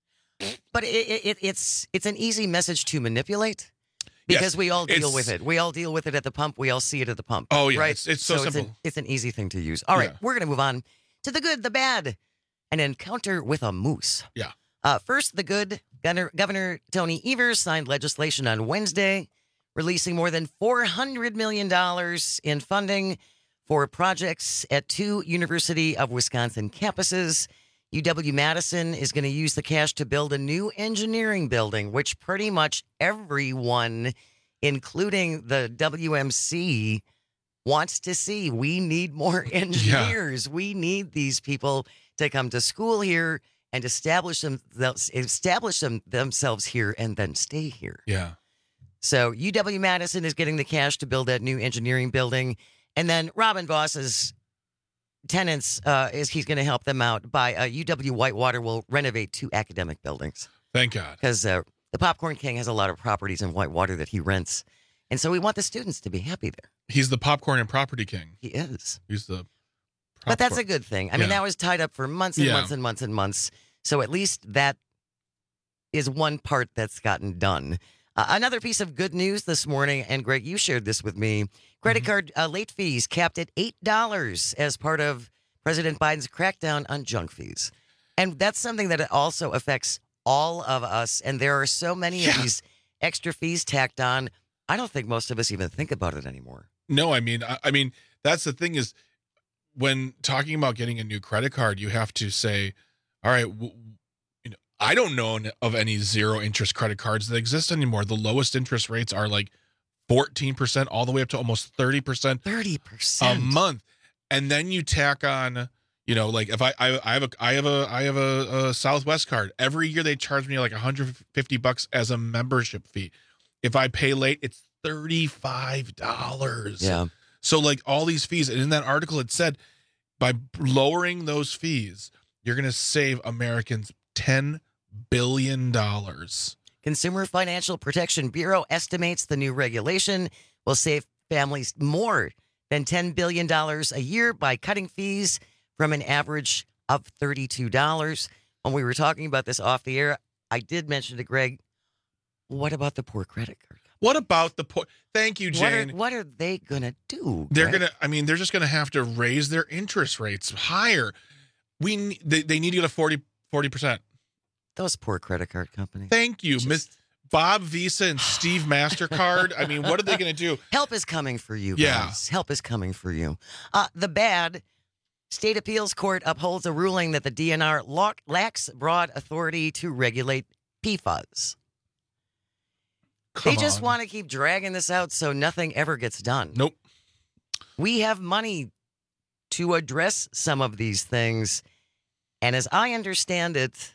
But it, it, it's it's an easy message to manipulate because Yes, we all deal it's- with it. We all deal with it at the pump. We all see it at the pump. Oh, yeah, right. it's- it's so It's an, simple. it's an easy thing to use. All right, Yeah. we're gonna move on to the good, the bad, an encounter with a moose. Yeah. Uh, first, the good. Governor, Governor Tony Evers signed legislation on Wednesday, releasing more than four hundred million dollars in funding for projects at two University of Wisconsin campuses. U W-Madison is going to use the cash to build a new engineering building, which pretty much everyone, including the W M C, wants to see. We need more engineers. Yeah. We need these people to come to school here and establish them, establish them themselves here and then stay here. Yeah. So U W-Madison is getting the cash to build that new engineering building. And then Robin Voss's tenants, uh, is he's going to help them out by uh, U W-Whitewater will renovate two academic buildings. Thank God. Because uh, the Popcorn King has a lot of properties in Whitewater that he rents. And so we want the students to be happy there. He's the popcorn and property king. He is. He's the popcorn. But that's a good thing. I mean, Yeah. that was tied up for months and Yeah. months and months and months. So at least that is one part that's gotten done. Uh, another piece of good news this morning, and Greg, you shared this with me. Credit card uh, late fees capped at eight dollars as part of President Biden's crackdown on junk fees. And that's something that also affects all of us. And there are so many Yeah. of these extra fees tacked on. I don't think most of us even think about it anymore. No, I mean, I, I mean, that's the thing is when talking about getting a new credit card, you have to say, all right, w- you know, I don't know of any zero interest credit cards that exist anymore. The lowest interest rates are like fourteen percent all the way up to almost thirty percent thirty percent a month. And then you tack on, you know, like if I, I, I have a, I have a, I have a, a Southwest card. Every year they charge me like one hundred fifty bucks as a membership fee. If I pay late, it's thirty-five dollars. Yeah. So like all these fees, and in that article it said by lowering those fees, you're going to save Americans ten billion dollars. Consumer Financial Protection Bureau estimates the new regulation will save families more than ten billion dollars a year by cutting fees from an average of thirty-two dollars. When we were talking about this off the air, I did mention to Greg, what about the poor credit card? What about the poor? Thank you, What are, Jane. what are they going to do? They're Greg? gonna. I mean, they're just gonna have to raise their interest rates higher. We ne- they, they need to get a forty percent. Those poor credit card companies. Thank you, Miss Bob Visa and Steve Mastercard. I mean, what are they gonna do? Help is coming for you, Yeah. guys. Help is coming for you. Uh, the bad. State Appeals Court upholds a ruling that the D N R lock, lacks broad authority to regulate P FAS. Come They just on. want to keep dragging this out so nothing ever gets done. Nope. We have money to address some of these things. And as I understand it,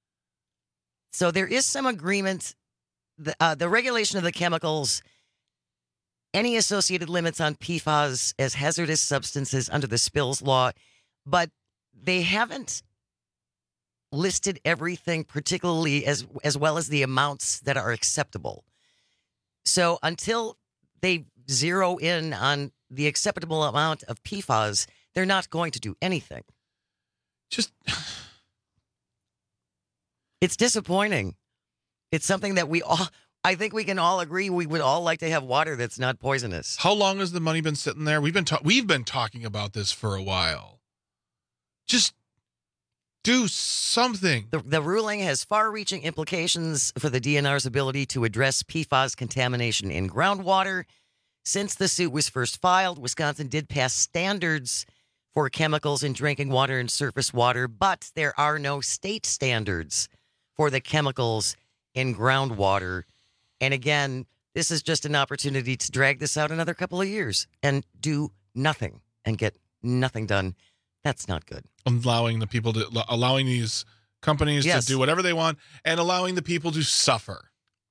so there is some agreement. The, uh, the regulation of the chemicals, any associated limits on P FAS as hazardous substances under the spills law, but they haven't listed everything, particularly as as well as the amounts that are acceptable. So until they zero in on the acceptable amount of P FAS, they're not going to do anything. Just it's disappointing. It's something that we all, I think we can all agree we would all like to have water that's not poisonous. How long has the money been sitting there? We've been ta- we've been talking about this for a while. Just do something. The, the ruling has far-reaching implications for the D N R's ability to address P FAS contamination in groundwater. Since the suit was first filed, Wisconsin did pass standards for chemicals in drinking water and surface water, but there are no state standards for the chemicals in groundwater. And again, this is just an opportunity to drag this out another couple of years and do nothing and get nothing done. That's not good. Allowing the people to allowing these companies Yes. to do whatever they want and allowing the people to suffer.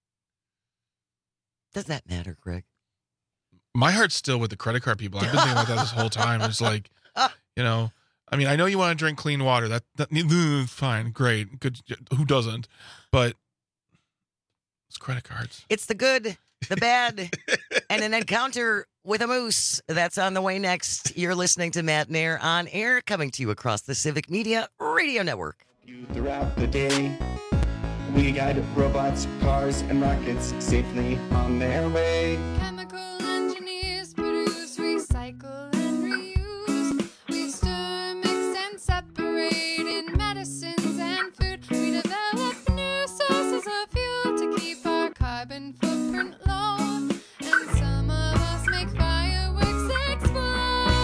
Does that matter, Greg? My heart's still with the credit card people. I've been thinking about that this whole time. It's like, you know, I mean, I know you want to drink clean water. That, that fine, great, good. Who doesn't? But it's credit cards. It's the good, the bad, and an encounter with a moose. That's on the way next. You're listening to Matt Nair on air, coming to you across the Civic Media Radio Network. Throughout the day, we guide robots, cars, and rockets safely on their way. Chemical engineers produce, recycle, and reuse. We store, mix, and separate in medicines and food. We develop new sources of fuel to keep our carbon footprint low. And some of us make fireworks explode.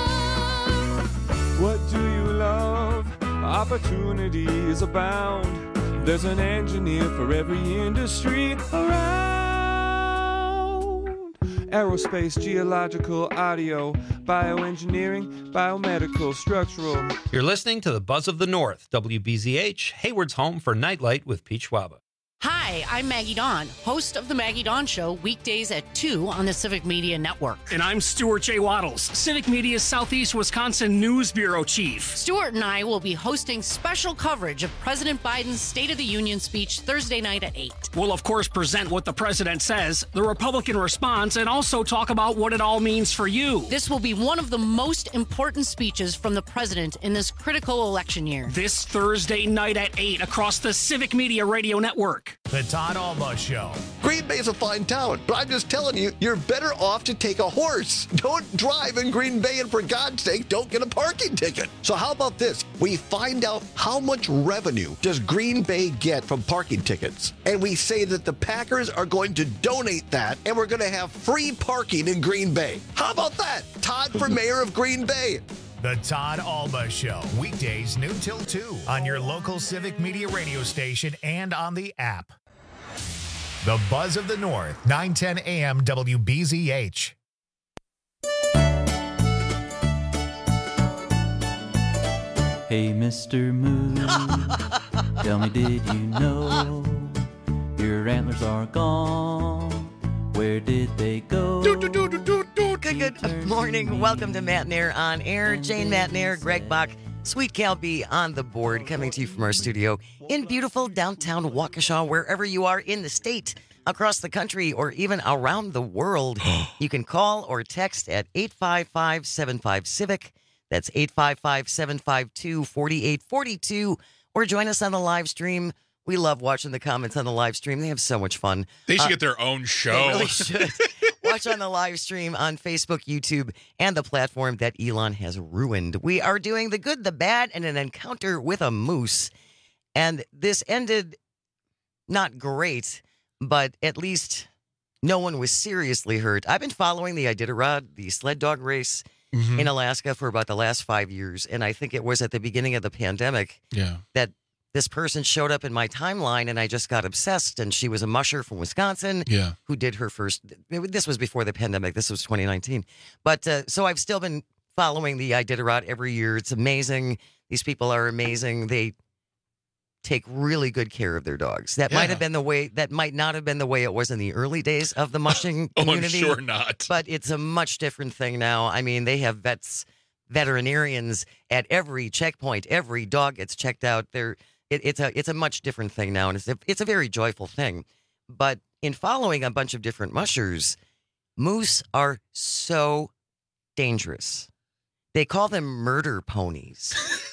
What do you love? Opportunities abound. There's an engineer for every industry around. aerospace, geological, audio, bioengineering, biomedical, structural. You're listening to the Buzz of the North, W B Z H, Hayward's home for Nightlight with Pete Schwaba. Hi, I'm Maggie Dawn, host of The Maggie Dawn Show, weekdays at two on the Civic Media Network. And I'm Stuart J. Waddles, Civic Media's Southeast Wisconsin News Bureau Chief. Stuart and I will be hosting special coverage of President Biden's State of the Union speech Thursday night at eight. We'll, of course, present what the president says, the Republican response, and also talk about what it all means for you. This will be one of the most important speeches from the president in this critical election year. This Thursday night at eight across the Civic Media Radio Network. The Todd Alma Show. Green Bay is a fine town, but I'm just telling you, you're better off to take a horse. Don't drive in Green Bay, and for God's sake, don't get a parking ticket. So how about this? We find out how much revenue does Green Bay get from parking tickets, and we say that the Packers are going to donate that, and we're going to have free parking in Green Bay. How about that? Todd for mayor of Green Bay. The Todd Alma Show, weekdays noon till two on your local Civic Media radio station and on the app. The Buzz of the North, nine ten A M W B Z H. Hey, Mister Moon, tell me, did you know your antlers are gone? Where did they go? Good, good morning. Welcome to Matt Nair on Air. Jane Matt Nair, Greg Bach, Sweet Cal B on the board, coming to you from our studio in beautiful downtown Waukesha, wherever you are in the state, across the country, or even around the world. You can call or text at eight five five, seven five, Civic. That's eight five five, seven five two, four eight four two. Or join us on the live stream. We love watching the comments on the live stream. They have so much fun. They should Uh, get their own show. They really should. Watch on the live stream on Facebook, YouTube, and the platform that Elon has ruined. We are doing the good, the bad, and an encounter with a moose. And this ended not great, but at least no one was seriously hurt. I've been following the Iditarod, the sled dog race Mhm. in Alaska for about the last five years. And I think it was at the beginning of the pandemic Yeah. that this person showed up in my timeline, and I just got obsessed. And she was a musher from Wisconsin Yeah. who did her first. This was before the pandemic. This was twenty nineteen. But uh, so I've still been following the Iditarod every year. It's amazing. These people are amazing. They take really good care of their dogs. That might Yeah. have been the way. That might not have been the way it was in the early days of the mushing Oh, I'm community. sure not. But it's a much different thing now. I mean, they have vets, veterinarians at every checkpoint. Every dog gets checked out. They're It, it's a it's a much different thing now, and it's a, it's a very joyful thing. But in following a bunch of different mushers, moose are so dangerous. They call them murder ponies.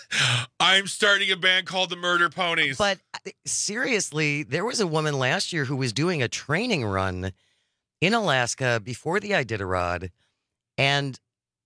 I'm starting a band called the Murder Ponies. But uh, seriously, there was a woman last year who was doing a training run in Alaska before the Iditarod, and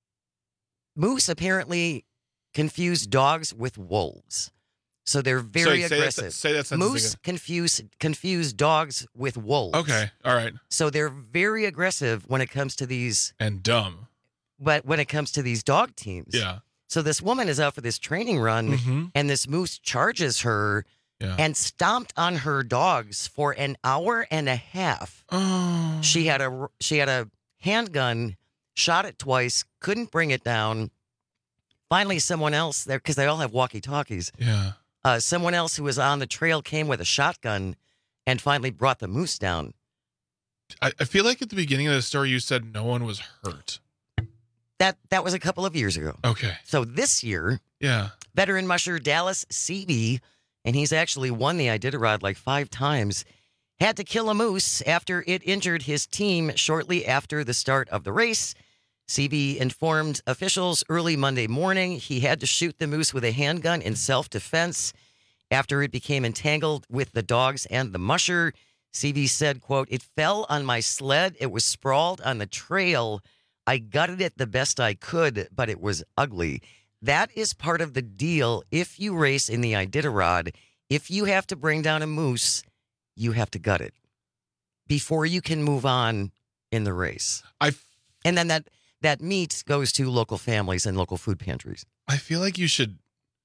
moose apparently confuse dogs with wolves. So they're very Sorry, say that- aggressive. say that sentence Moose again. confuse confuse dogs with wolves. Okay, all right. So they're very aggressive when it comes to these And dumb. but when it comes to these dog teams. Yeah. So this woman is out for this training run, Mhm. and this moose charges her Yeah. and stomped on her dogs for an hour and a half. Oh. She had a she had a handgun, shot it twice, couldn't bring it down. Finally, someone else there, because they all have walkie-talkies. Yeah. Uh, someone else who was on the trail came with a shotgun and finally brought the moose down. I, I feel like at the beginning of the story you said no one was hurt. That that was a couple of years ago. Okay. So this year, Yeah. veteran musher Dallas Seavey, and he's actually won the Iditarod like five times, had to kill a moose after it injured his team shortly after the start of the race. Seavey informed officials early Monday morning he had to shoot the moose with a handgun in self-defense after it became entangled with the dogs and the musher. Seavey said, quote, "It fell on my sled. It was sprawled on the trail. I gutted it the best I could, but it was ugly." That is part of the deal. If you race in the Iditarod, if you have to bring down a moose, you have to gut it before you can move on in the race. I and then that that meat goes to local families and local food pantries. I feel like you should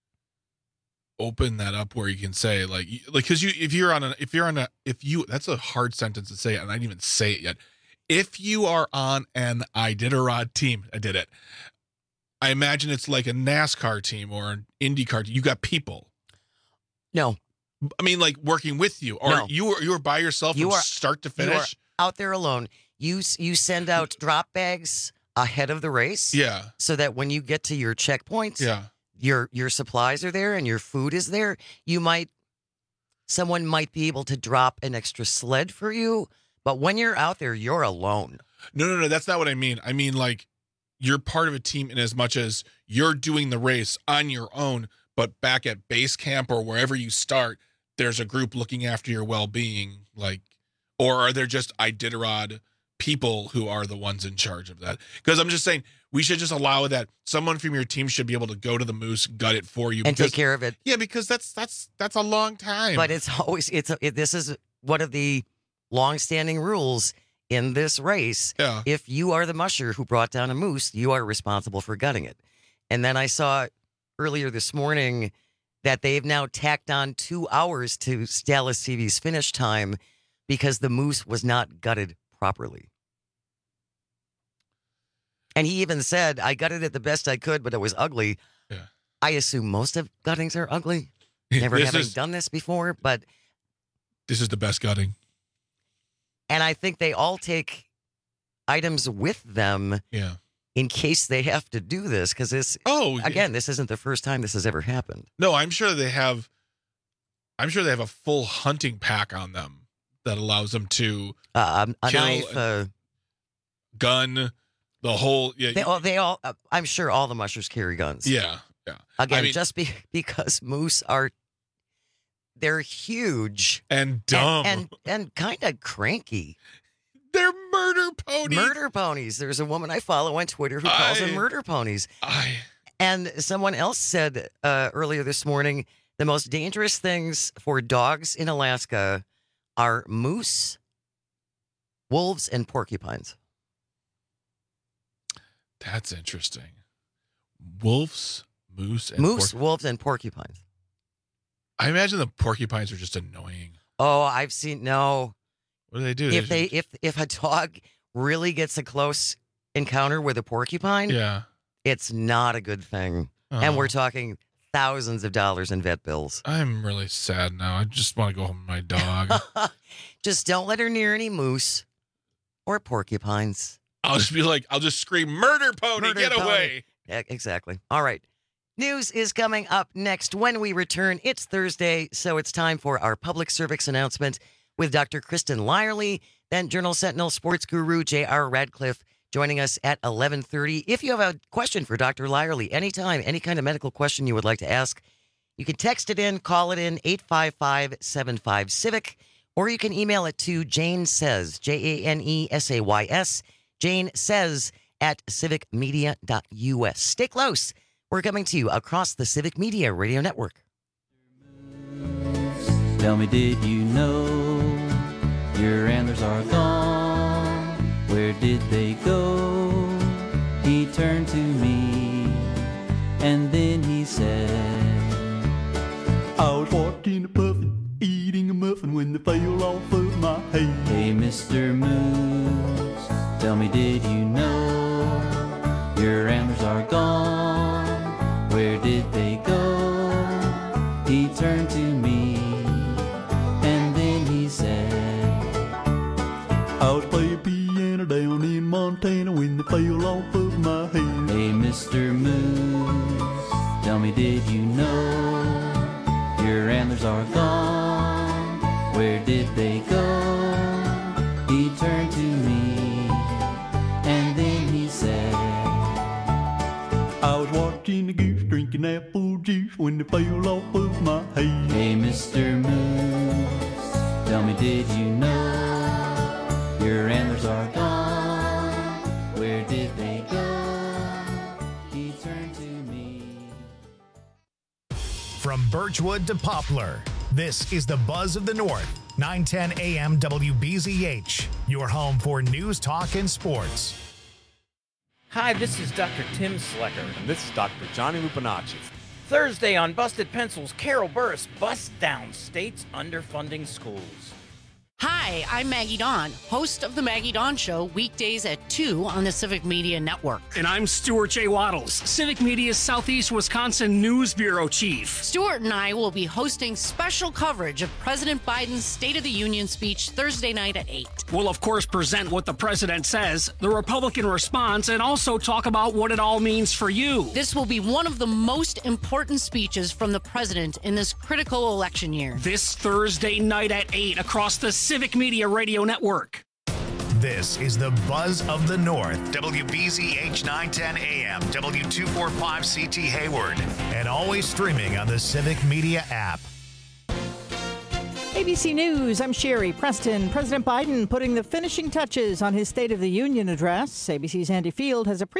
open that up where you can say like like because you if you're on a if you're on a if you that's a hard sentence to say and I didn't even say it yet. if you are on an Iditarod team, I did it. I imagine it's like a NASCAR team or an IndyCar team. You got people. No. I mean, like working with you, or No. you are you are by yourself You from are- start to You are finish. out there alone. You s- you send out drop bags ahead of the race. Yeah. So that when you get to your checkpoints, Yeah. your your supplies are there and your food is there. You might someone might be able to drop an extra sled for you, but when you're out there, you're alone. No, no, no. That's not what I mean. I mean, like, you're part of a team in as much as you're doing the race on your own, but back at base camp or wherever you start, there's a group looking after your well-being. Like, or are there just Iditarod people who are the ones in charge of that? Because I'm just saying we should just allow that someone from your team should be able to go to the moose, gut it for you, And because, take care of it. Yeah, because that's that's that's a long time. But it's always it's a, it, this is one of the long-standing rules in this race. Yeah. If you are the musher who brought down a moose, you are responsible for gutting it. And then I saw earlier this morning that they've now tacked on two hours to Dallas T V's finish time because the moose was not gutted properly. And he even said, I gutted it the best I could, but it was ugly. Yeah. I assume most of guttings are ugly. Never This having is- done this before, but This is the best gutting. and I think they all take items with them Yeah. in case they have to do this because this. Oh, again, this isn't the first time this has ever happened. No, I'm sure they have. I'm sure they have a full hunting pack on them that allows them to Uh, a kill, knife, uh, gun, the whole. Yeah, they all. They all. Uh, I'm sure all the mushers carry guns. yeah, yeah. Again, I mean, just be, because moose are. They're huge and dumb and and, and kind of cranky. They're murder ponies. Murder ponies. There's a woman I follow on Twitter who calls I- them murder ponies. I, And someone else said uh, earlier this morning the most dangerous things for dogs in Alaska are moose, wolves, and porcupines. That's interesting. Wolves, moose, and Moose, porc- wolves, and porcupines. I imagine the porcupines are just annoying. Oh, I've seen no. What do they do? If they if if a dog really gets a close encounter with a porcupine, yeah, it's not a good thing. And Oh. we're talking thousands of dollars in vet bills. I'm really sad now. I just want to go home with my dog. Just don't let her near any moose or porcupines. I'll just be like, I'll just scream, "Murder pony, Murder get pony. away!" Yeah, exactly. All right. News is coming up next. When we return, it's Thursday, so it's time for our public service announcement with Doctor Kristen Lyerly, then Journal Sentinel sports guru J R Radcliffe joining us at eleven thirty. If you have a question for Doctor Lyerly, anytime, any kind of medical question you would like to ask, you can text it in, call it in, eight five five, seven five, civic, or you can email it to Jane Says, J A N E S A Y S, Jane Says at civic media dot U S. Stay close. We're coming to you across the Civic Media Radio Network. Tell me, did you know your antlers are gone? Where did they go? He turned to me, and then he said, I was walking a puffin, eating a muffin when they fell off of my head. Hey, Mister Moose, tell me, did you know your antlers are gone? Where did they go? He turned to me, and then he said, I was playing piano down in Montana when they fell off of my head. Hey, Mister Moose, tell me, did you know your antlers are gone? Where did they go? He turned to me, and then he said, I was watching the goose drinking apple juice when they fell off of my head. Hey, Mister Moose, tell me, did you know your antlers are gone? Where did they go? He turned to me. From Birchwood to Poplar, this is the Buzz of the North, nine ten A M W B Z H, your home for news, talk, and sports. Hi, this is Doctor Tim Slecker. And this is Doctor Johnny Lupinacci. Thursday on Busted Pencils, Carol Burris busts down state's underfunding schools. Hi, I'm Maggie Dawn, host of The Maggie Dawn Show, weekdays at two on the Civic Media Network. And I'm Stuart J. Waddles, Civic Media's Southeast Wisconsin News Bureau Chief. Stuart and I will be hosting special coverage of President Biden's State of the Union speech Thursday night at eight. We'll, of course, present what the president says, the Republican response, and also talk about what it all means for you. This will be one of the most important speeches from the president in this critical election year. This Thursday night at eight across the Civic Media Radio Network. This is the Buzz of the North. W B Z H nine ten A M, W two forty-five C T Hayward, and always streaming on the Civic Media app. A B C News, I'm Sherry Preston. President Biden putting the finishing touches on his State of the Union address. A B C's Andy Field has a pre-